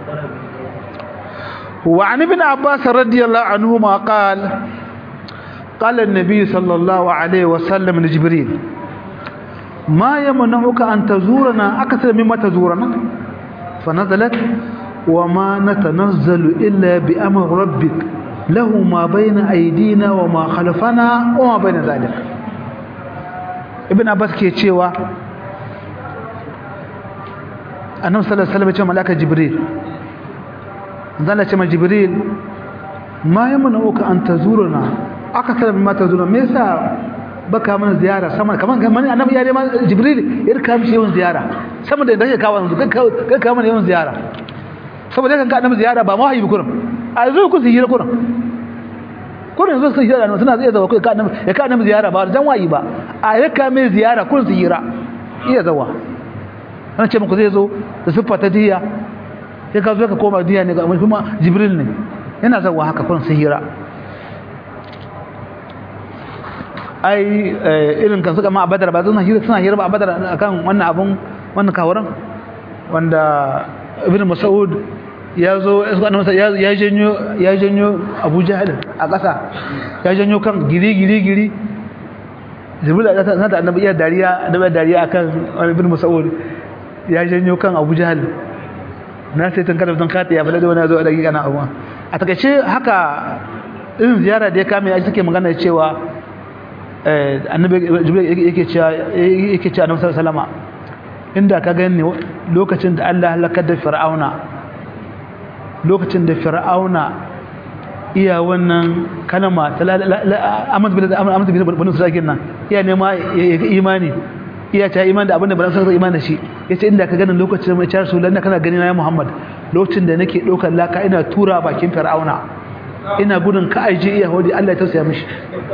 wa an ibn abbas radiyallahu anhu ma qala qala an-nabi sallallahu alaihi wasallam li jibril ما يمنعك أن تزورنا أكثر مما تزورنا فنزلت وما نتنزل إلا بأمر ربك له ما بين أيدينا وما خلفنا وما بين ذلك ابن عباس كي يتشيوا النبي صلى الله عليه وسلم يتشيوا ملاك جبريل قال يتشيوا جبريل ما يمنعك أن تزورنا أكثر مما تزورنا ميسا baka mana ziyara sama kaman annabi ya ma jibril irka mishi yawan ziyara sama da yake kawo yanzu kai kawo mana yawan ziyara saboda kan ka annabi ziyara ba wahayi kurin a zo ku ziyara kurin zo sai ziyara suna zai zawa kai ka annabi ziyara ba dan wahayi ba a irka mai ziyara kurin ziyara iya zawa an ce muku zai zo da siffa ta diya sai ka zo ka koma diya ne ga kuma jibril ne yana zawa haka kurin ziyara ai irin kan suka ma a badar ba suna hira ba a badar akan wannan abun wannan kawaran wanda ibn mas'ud ya zo ya janyo Abu Jahl a ƙasa ya janyo kan giri jibril da ta da annabi ya dariya akan ibn mas'ud ya janyo kan Abu Jahl na sai tan kada tan kata ya bala da wani zo da gana abu a takeice haka irin ziyara da ya kame ya suke magana cewa annabi jibril yake cewa annabi sallama inda ka gani lokacin da Allah halakar da fir'auna lokacin da fir'auna iya wannan kalma ta amadu bin banu surakin nan iya nema imani iya ta imani da abinda ba san imani shi yace inda ka gani lokacin mai charsu lalla kana gani na ya Muhammad lokacin da nake daukar laka ina tura bakin fir'auna ina gudun ka aije iya hodi Allah ya tausaya mishi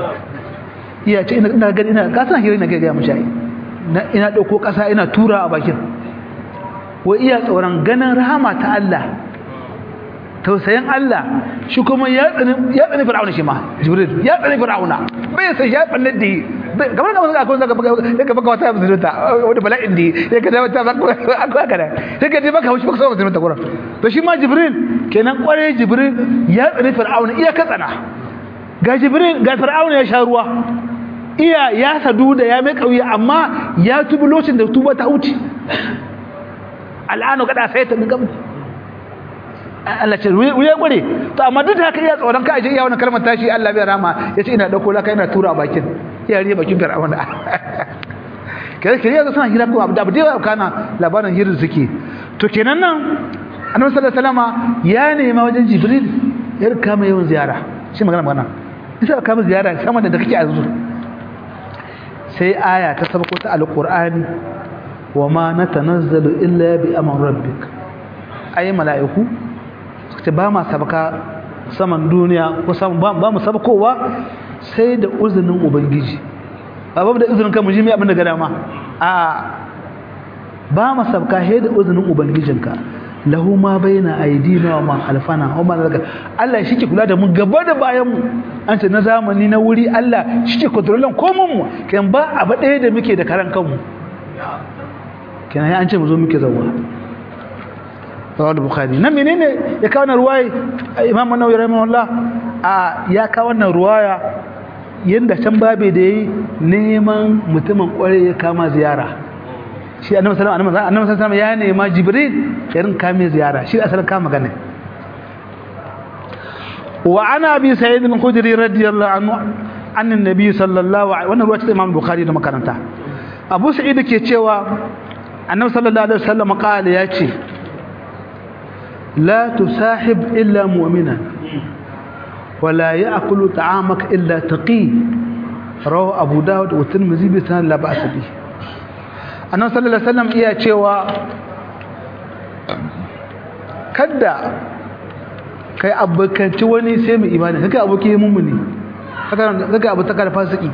iya ce ina gani ina ka san hira ina ga mu shayi ina dauko kasa ina tura a bakin wa iya tsoron ganin rahama ta Allah tausayin Allah shi kuma ya tsani fir'auna shi ma jibril ya tsani fir'auna bai sai ya tsanne da kamar da akwai zaka baka wata musulunta wanda bala'in da ya ka ta baka akwai kada sai ka je baka haushi baka so musulunta gurin to shi ma jibril kenan kware jibril ya tsani fir'auna iya ka tsana ga jibril ga fir'auna ya sha ruwa iya ya sadu da ya mai kauye amma ya tubi lokacin da tuba ta wuce al'ano kada sai ta gam Allah ce wuya gure to amma duk haka iya tsoron ka aje iya wannan kalmar tashi Allah bai rama yace ina dauko laka ina tura bakin iya riya bakin fir'auna kai ga suna hira ko abu da kana labarin hirin suke to kenan nan annabi sallallahu alaihi wasallama ya nema wajen jibril ya kama yawan ziyara shi magana isa kama ziyara sama da kake a yanzu sai aya ta sabako ta alqur'ani wama natanazzalu illa bi amri rabbik ay mala'iku suka ba ma sabaka saman duniya ko ba mu sabakowa sai da uzunin ubangiji babu da uzunin kan mujimi abin da ga dama a ba mu sabaka sai da uzunin ubangijinka lahu ma baina aidina wa ma khalfana wa ma daga Allah shi ke kula da mu gaba da bayan mu an ce na zamani na wuri Allah shi ke kontrolan komai mu kan ba abu ɗaya da muke da karan kanmu kenan an ce mu zo muke zawwa rawal bukhari nan menene ya kawo wannan ruwaya imam an-nawawi rahimahullah ya kawo wannan ruwaya yanda can babe da yayi neman mutumin kware ya kama ziyara shi annabi sallallahu alaihi wasallam ya nema jibril ya rin kame ziyara shi asalin kama magana wa ana bi sa'id bin khudri radiyallahu anhu anna nabi sallallahu alaihi wannan ruwaya ta imam bukhari da makaranta abu sa'id ke cewa annabi sallallahu alaihi wasallam qala yace la tusahib illa mu'mina wala ya'kulu ta'amak illa taqi rawahu abu daud wa tirmidhi bi sanad la ba'sa bihi annabi sallallahu alaihi wasallam iya cewa kada kai abokanci wani sai mai imani kai aboki mummuni kai abu ta kada fasiki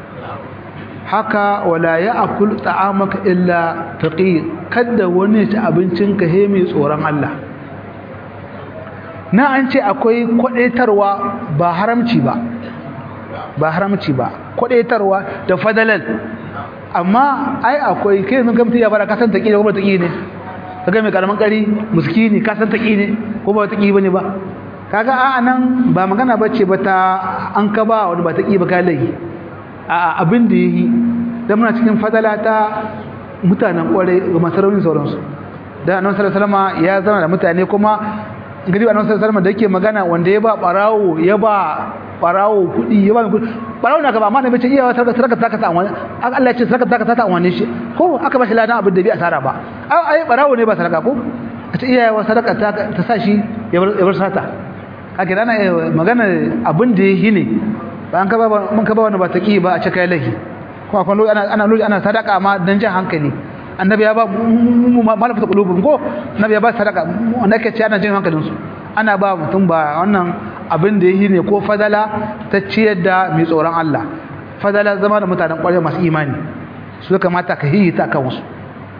haka wala ya'kul ta'amaka illa taqi kada wani ci abincinka he mai tsoron Allah na an ce akwai kwadaitarwa ba haramci ba kwadaitarwa da fadalal amma ai akwai kai mun gamta ya fara kasan taqi ko ba taqi ne kaga mai karaman kari miskini kasan taqi ne ko ba taqi bane ba kaga a nan ba magana bace ba ta an ka ba wani ba taqi ba kai lai a abin da yi da muna cikin fadala ta mutanen kware ga masaraunin sauransu da annabi sallallahu alaihi wasallam ya zama da mutane kuma gari annabi sallallahu alaihi wasallam da yake magana wanda ya ba barawo kudi ya ba kudi barawo na gaba amma ne bace iya sarka ta ta wani Allah ya ce sarka ta ta wani shi ko aka ba shi ladan abin da bi asara ba ai barawo ne ba sarka ko a ce iya wa sarka ta sa shi ya bar sata kage dana magana abin da yi ne ba an ka ba mun ka ba wani ba ta ki ba a ce kai lahi kuma akwai ana sadaka ma dan jin hankali annabi ya ba malafata qulubum ko annabi ya ba sadaka wanda yake ce ana jin hankalin su ana ba mutum ba wannan abin da yi ne ko fadala ta ciyar da mai tsoron Allah fadala zama da mutanen ƙwarai masu imani su kamata ka yi ta kan wasu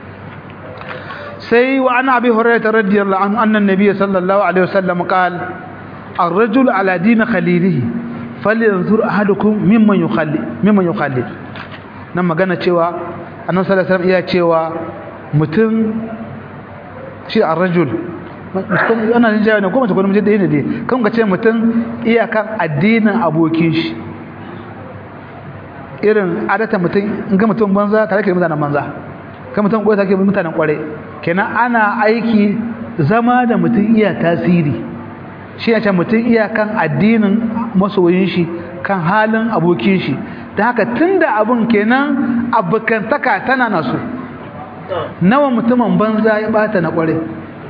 sai wa ana abi hurairah radiyallahu anhu anna an-nabiy sallallahu alaihi wasallam qala ar-rajul ala din khalilihi falyanzur ahadukum mimman yukhalli nan magana cewa annabi sallallahu alaihi wasallam iya cewa mutum shi ar-rajul mutum ana jin jawo ne ko mutum mutum da yake dai kan ga ce mutum iya kan addinin abokin shi irin adata mutum in ga mutum banza tare da mutanen banza kan mutum koyi take mutanen kware kenan ana aiki zama da mutum iya tasiri shi ya ce mutum iya kan addinin masoyin shi kan halin abokin shi da haka tunda abun kenan abokantaka tana nasu nawa mutumin banza ya bata na kware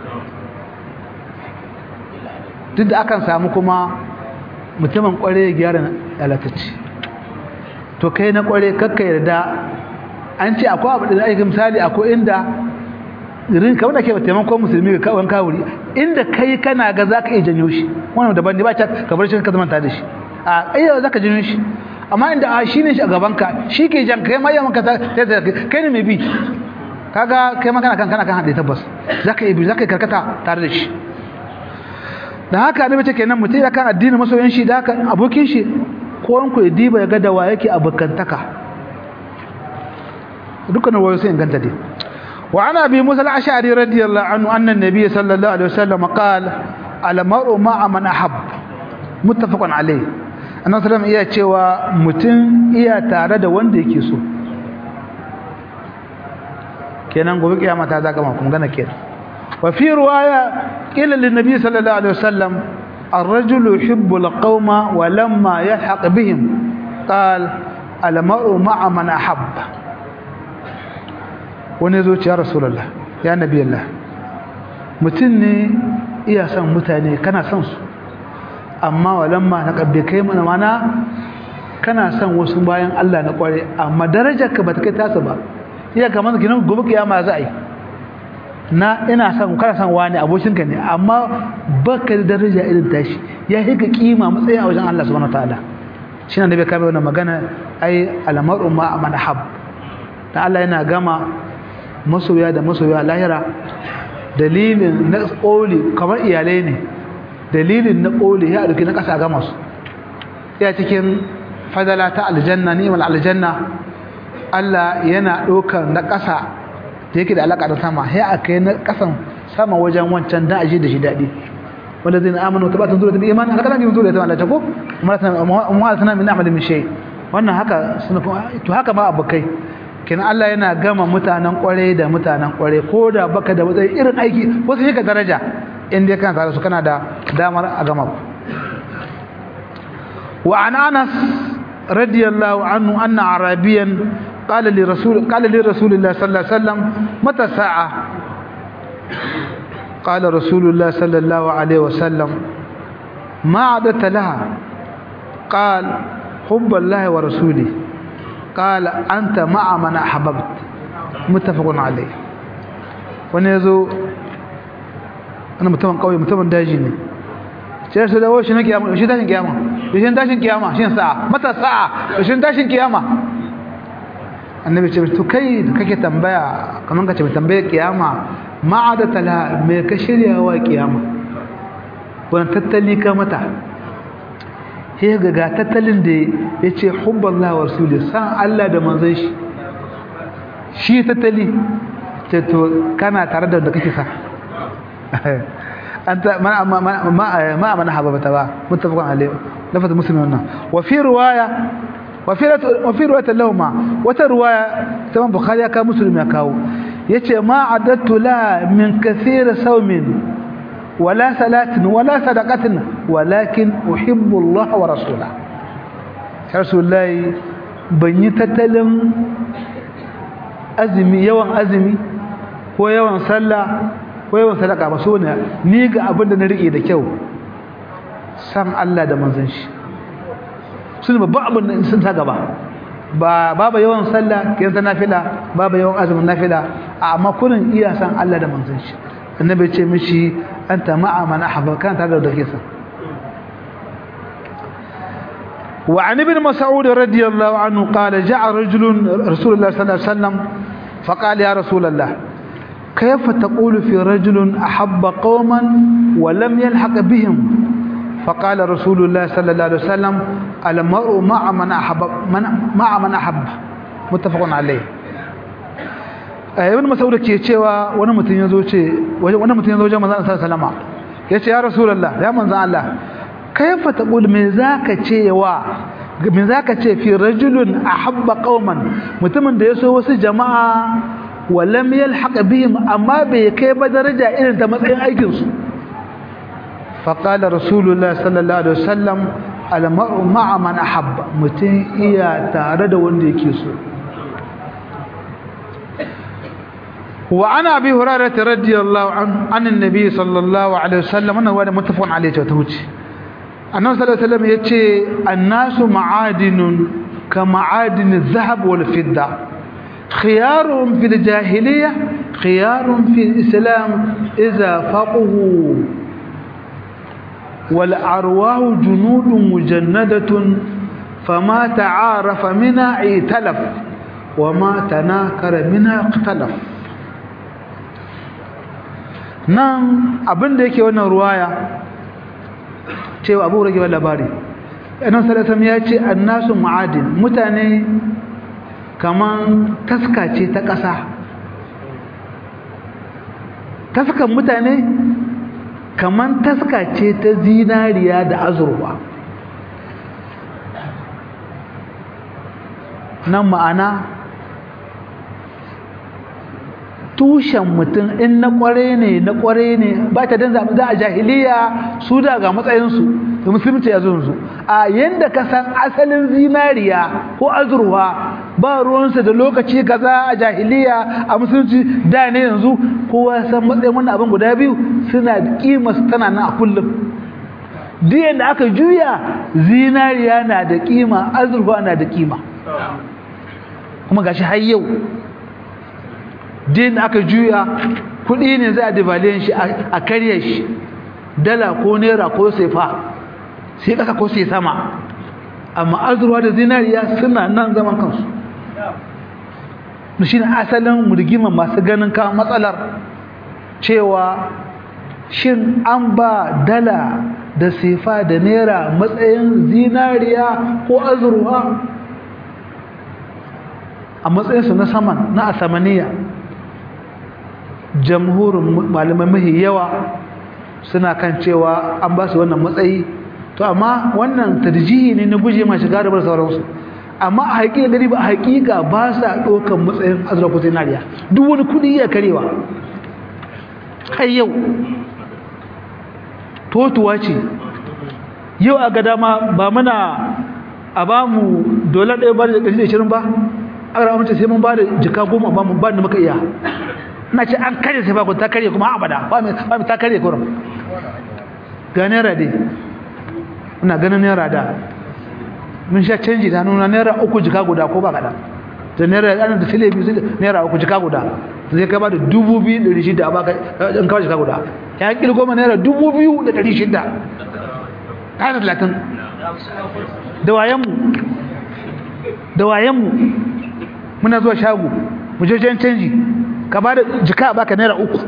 duk da akan samu kuma mutumin kware ya gyara lalatacci to kai na kware kakka yarda an ce akwai abu da ake misali akwai inda irin kamar da ke taimakon musulmi ga kawon kawuri inda kai kana ga za ka iya janyo shi wannan daban ne ba ta kabar shi ka zamanta da shi a iya za ka janyo shi amma inda a shi ne shi a gabanka shi ke jan kai ma yawanka kai ne mai bi kaga kai ma kana kan haɗe tabbas za ka iya bi za ka yi karkata tare da shi da haka annabi ce kenan mutum ya kan addinin masoyan shi da haka abokin shi ko wanku ya diba ya ga da wa yake abokantaka dukkanin wayo sai inganta dai وعن أبي موسى الأشعري رضي الله عنه أن النبي صلى الله عليه وسلم قال المرء مع من أحب متفق عليه أن صلى الله عليه وسلم إياه تشوى متن إياه تارد وندي كيسو كينا نقول بك يا متى ذاك معكم قنا كير وفي رواية قيل للنبي صلى الله عليه وسلم الرجل يحب القوم ولما يلحق بهم قال المرء مع من أحب wani zo ya rasulullah ya nabi Allah mutum ne iya son mutane kana son su amma walamma na kabbe kai mana kana son wasu bayan Allah na kware amma darajarka ba ta kai tasa ba iya kamar kinan gobe kiyama za a yi na ina son kana son wani abokinka ne amma baka da daraja irin tashi ya hika kima matsayin a wajen Allah subhanahu wataala shine da bai kabe wannan magana ai alamaru ma man hab dan Allah yana gama masoya da masoya lahira dalilin na ƙoli kamar iyalai ne dalilin na ƙoli ya ɗauki na ƙasa gama su ya cikin fadala ta aljanna ni'mal aljanna Allah yana ɗaukar na ƙasa da yake da alaƙa da sama ya aka yi na ƙasan sama wajen wancan da aje da shi daɗi wanda zai na amana ta batun zuwa ta imani haka nan zuwa ta Allah ta ko amma tana min amalin min shay wannan haka to haka ma abukai kin Allah yana gama mutanen kware da mutanen kware ko da baka da wata irin aiki wasu shi ka daraja inda kan tare su kana da damar a gama ku wa an Anas radiyallahu anhu anna arabiyan qala li rasulillah sallallahu alaihi wasallam mata sa'a qala rasulullah sallallahu alaihi wasallam ma adata laha qala hubballahi wa rasulihi قال أنت مع من أحببت متفق عليه ونزو wannan mutumin kauye mutumin daji ne sai su dawo shi na kiyama shi tashin kiyama shi tashin kiyama shi sa'a mata sa'a shi tashin kiyama annabi ce to kai da kake tambaya kaman ka ce tambaya kiyama ma'adata la me ka shirya wa kiyama wannan tattali ka mata sai ga tattalin da yace hubballahu wa rasuli san Allah da manzon shi tattali ce to kana tare da wanda kake sa anta ma man hababata ba muttafaqun alayhi lafaz muslim wannan wa fi riwaya وفي رواية اللهما وترواية تمام بخاري كا مسلم يكاو يتي ما عددت لا من كثير صوم ولا صلاة ولا صدقة ولكن أحب الله ورسوله رسول الله بني تتلم أزمي يوم أزمي هو يوم صلى هو يوم صدقة بسونا نيجا أبدا نريد كيو سام الله ده منزنش sun babban abin sun ta gaba ba babu yawan sallah kiyan ta nafila babu yawan azumin nafila amma kullun iya san Allah da manzon shi annabi ce mishi anta ma'a man ahaba kan ta da kisa wa an ibn mas'ud radiyallahu anhu qala ja'a rajulun rasulullah sallallahu alaihi wasallam faqala ya rasulullah kayfa taqulu fi rajulin ahabba qauman wa lam yalhaq bihim فقال رسول الله صلى الله عليه وسلم المرء مع من أحب متفق عليه ibn mas'ud ke cewa wani mutum yazo wajen manzon sallallahu alaihi wasallam yace ya rasulullah ya manzon Allah kaifa taqul me zaka ce fi rajulun ahabba qauman mutumin da yaso wasu jama'a wa lam yalhaq bihim amma bai kai ba daraja irin ta matsayin aikin su فقال رسول الله صلى الله عليه وسلم المرء مع من أحب متين إيا تارد وندي كيسو وعن أبي هريرة رضي الله عنه عن النبي صلى الله عليه وسلم أنه هذا متفق عليه توتوجي النبي صلى الله عليه وسلم يتي الناس معادن كمعادن الذهب والفضة خيار في الجاهلية خيار في الإسلام إذا فقهوا والأرواح جنود مجندة فما تعارف منها ائتلف وما تناكر منها اختلف nan abin da yake wannan ruwaya cewa Abu Hurairah labari annabi sallallahu alaihi wasallam ya ce annasu ma'adin mutane kaman taska ce ta ƙasa taskan mutane kaman taska ce ta zinariya da azurwa nan ma'ana tushen mutum in na kware ne ba ta dan za a jahiliya su da ga matsayinsu da musulunci ya zo su a yanda ka san asalin zinariya ko azurwa ba ruwansa da lokaci kaza a jahiliya a musulunci da ne yanzu kowa san matsayin wannan abin guda biyu suna da kima tana nan a kullum duk yanda aka juya zinariya na da kima azurwa na da kima kuma gashi har yau din aka juya kudi ne za a devalue shi a karye shi dala ko naira ko sefa sai kasa ko sai sama amma azurwa da zinariya suna nan zaman kansu shi ne asalin murgiman masu ganin kan matsalar cewa shin an ba dala da sefa da naira matsayin zinariya ko azurwa a matsayinsu na saman na asamaniya jamhurin malamai mahi yawa suna kan cewa an ba su wannan matsayi to amma wannan tarjihi ne na guje ma shiga da bar sauransu amma a haƙiƙa gari ba a haƙiƙa ba sa ɗaukan matsayin azurfa ko zinariya duk wani kuɗi ya karewa har yau totuwa ce yau a ga dama ba muna a ba mu dolar ɗaya ba da 120 ba a ga mace sai mun ba da jika 10 ba mu ba da muka iya ina ce an kare sai ba ku ta kare kuma abada ba mu ta kare kurum ga naira dai ina ganin naira da mun sha canji da nuna naira 3 jika guda ko ba kada da naira ana da filebi naira 3 jika guda zai ka ba da 2600 a baka in ka jika guda ya kilgo mana naira 2600 kana 30 da wayanmu muna zuwa shago mu je jan canji ka bada jika baka naira 3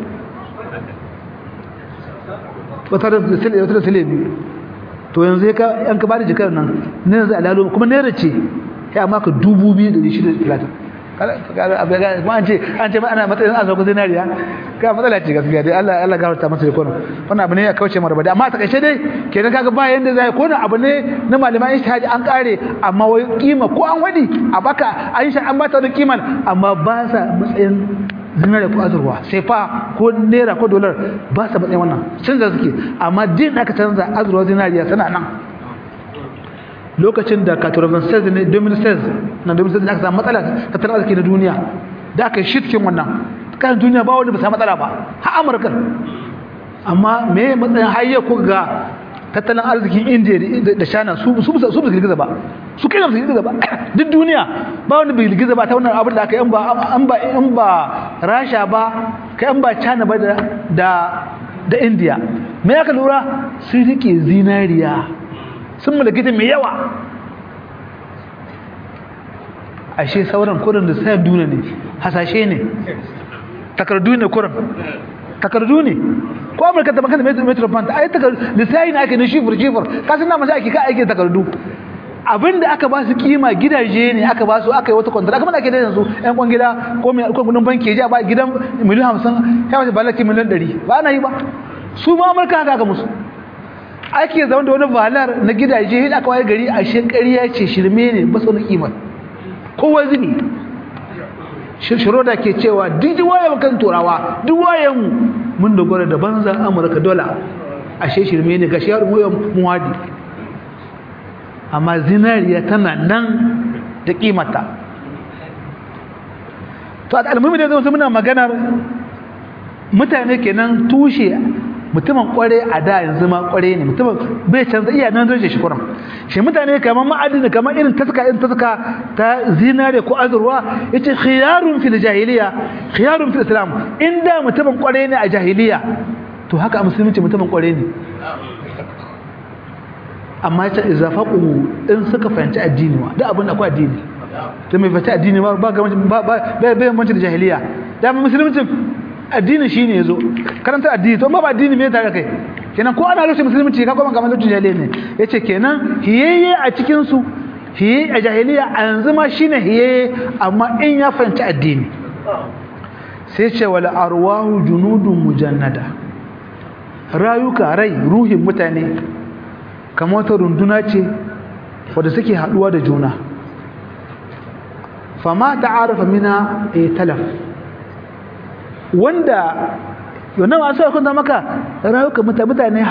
wata da sile biyu to yanzu ka bada jikar nan ne yanzu alalo kuma naira ce ya amma ka 2630 ma an ce ana matsayin an sauka zinariya ka matsala ce gaskiya dai Allah gafarta masa da kono wannan abu ne ya kauce mara bada amma a takaice dai kenan kaga ba yanda zai kono abu ne na malaman ijtihadi an kare amma wai kima ko an wadi a baka an sha an bata da kiman amma ba sa matsayin zinariya ko azurwa sai fa ko naira ko dollar ba sa matsayin wannan canza suke amma din aka canza azurwa zinariya tana nan lokacin da 2016 ne 2016 aka samu matsala tattalin arziki na duniya da aka yi shitkin wannan kan duniya ba wanda ba samu matsala ba har Amurka amma me matsayin hayya ko ga tattalin arzikin India da China su girgiza ba su kai su girgiza ba duk duniya ba wanda bai girgiza ba ta wannan abin da aka yi in ba Rasha ba kai in ba China ba da India me aka lura sun rike zinariya sun mulki mai yawa ashe sauran kurin da sai duna ne hasashe ne takardu ne kurin takardu ne ko amurka ta makanta metro plant ai takardu lissayi ne ake ne shifir kasan na masu ake ka aiki takardu abinda aka ba su kima gidaje ne aka ba su aka yi wata kwantar aka mana ake da yanzu yan kwan gida ko mai kudin banki ya ji a ba gidan miliyan 50 ya wace balaki miliyan 100 ba ana yi ba su ma amurka haka aka musu ake zama da wani valar na gidaje hin aka waye gari a shekariya ce shirme ne ba su na kimar kowa zubi shiro da ke cewa duk wayan kan turawa duk wayan mun dogara da banzan amurka dola ashe shirme ne gashi har muwadi amma zinariya tana nan da kimata to al'ummi da zama muna maganar mutane kenan tushe mutumin kware a da yanzu ma kware ne mutumin bai canza iya nan zai shi kuran shi mutane kamar ma'adini kamar irin taska ta zinare ko azurwa yace khiyarun fil jahiliya khiyarun fil islam inda mutumin kware ne a jahiliya to haka a musulunci mutumin kware ne amma yace izafaqu in suka fahimci addini wa da abin akwai addini to mai fahimci addini ba ga manci da jahiliya da musulunci addini shine yazo karanta addini to ba addini me tare kai kenan ko ana lokacin musulunci ka kuma kamar lokacin jahiliya ne yace kenan hiyayye a cikin su hiyayye a jahiliya yanzu ma shine hiyayye amma in ya fahimci addini sai ce wal arwahu junudun mujannada rayuka rai ruhin mutane kamar wata runduna ce wanda suke haduwa da juna fama ta'arafa mina talaf wanda yana wasu kun da maka rayuka mutane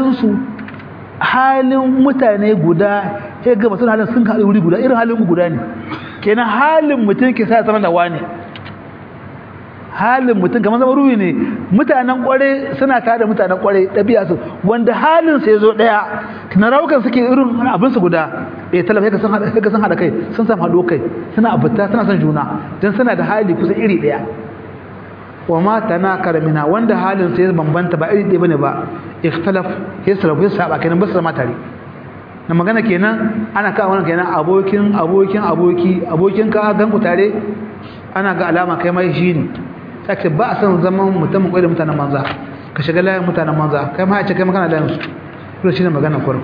halin mutane guda ya ga mutum halin sun haɗu wuri guda irin halin guda ne kenan halin mutum ke sa zama da wani halin mutum kamar zama ruhi ne mutanen kware suna tare da mutanen kware ɗabi'a su wanda halin sai zo ɗaya na rayukan suke irin abin su guda talaka ka san haɗa kai sun san haɗo kai suna abuta suna son juna don suna da hali kusan iri ɗaya wa ma tanakara mina wanda halin sai bambanta ba iri ɗaya bane ba ikhtalaf yasrafu yasaba kenan ba su ma tare na magana kenan ana ka wannan kenan abokin ka gan ku tare ana ga alama kai mai shine sai ba a san zaman mutum kai da mutanen manza ka shiga layin mutanen manza kai ma ya ce kai magana da su to shine magana kurum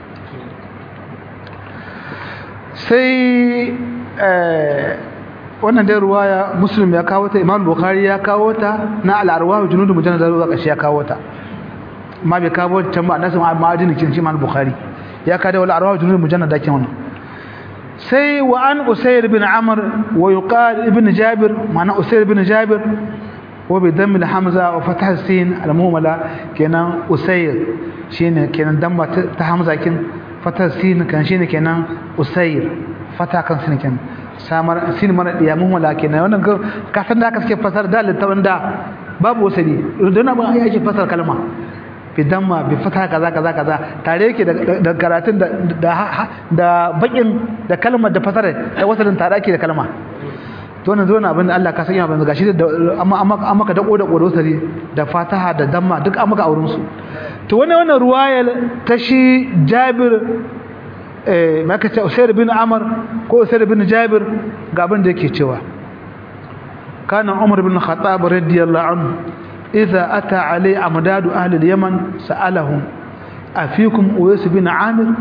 sai wannan dai ruwaya muslim ya kawo ta imam bukhari ya kawo ta na al-arwah junudu mujannada zuwa kashi ya kawo ta amma bai kawo ta ba nasu ma'adini kin shi imam bukhari ya kawo da al-arwah junudu mujannada kin wannan sai wa an usayr bin amr wa yuqal ibn jabir ma'ana usayr bin jabir wa bi damm al-hamza wa fath sin al-muhmala kenan usayr shine kenan damma ta hamza kin fath sin kan shine kenan usayr fata kan sin kenan samar sin mana diya muhmala kenan wannan ka san da aka suke fasar dalil ta wanda babu wasali don abin ya yake fasar kalma bi damma bi fata kaza tare yake da karatun da bakin da kalmar da fasarar da wasalin tare yake da kalma to wannan zuwa abin da Allah ka sanya ban gashi da amma ka dako da kodosari da fataha da damma duk amma ka auren su to wannan ruwayar ta shi Jabir maka ce Usayd bin Amr ko Usayd bin Jabir ga abin da yake cewa kana Umar bin Khattab radiyallahu anhu idza ata alai amdadu ahli al-Yaman sa'alahum afikum Uwais bin Amir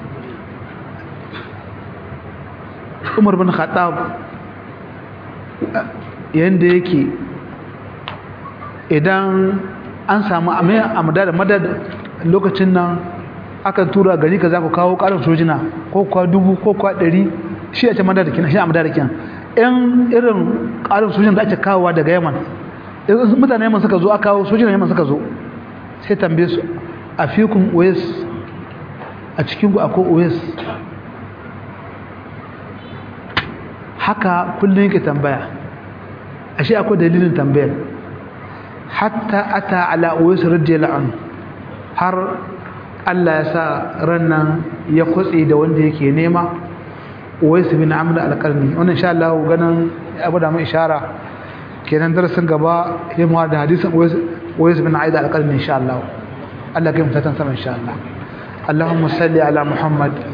Umar bin Khattab yanda yake idan an samu madad lokacin nan aka tura gari kaza ku kawo karin sojina ko kwa 1000 ko kwa 100 shi a ce madad kina shi a madad kina ɗan irin karin sojina da ake kawowa daga Yaman mutane Yaman suka zo aka kawo sojina Yaman suka zo sai tambaye su afikum Uwais a cikin ku akwai Uwais haka kullum yake tambaya ashe akwai dalilin tambayar hatta ata ala Uwais radiyallahu anhu har Allah ya sa rannan ya kutse da wanda yake nema Uwais bin Amr al-Qarni wannan insha Allah ganin abu da mu ishara kenan darasin gaba yayin da hadisin Uwais bin Aida al-Qarni insha Allah Allah kai mutatan sama insha Allah Allahumma salli ala Muhammad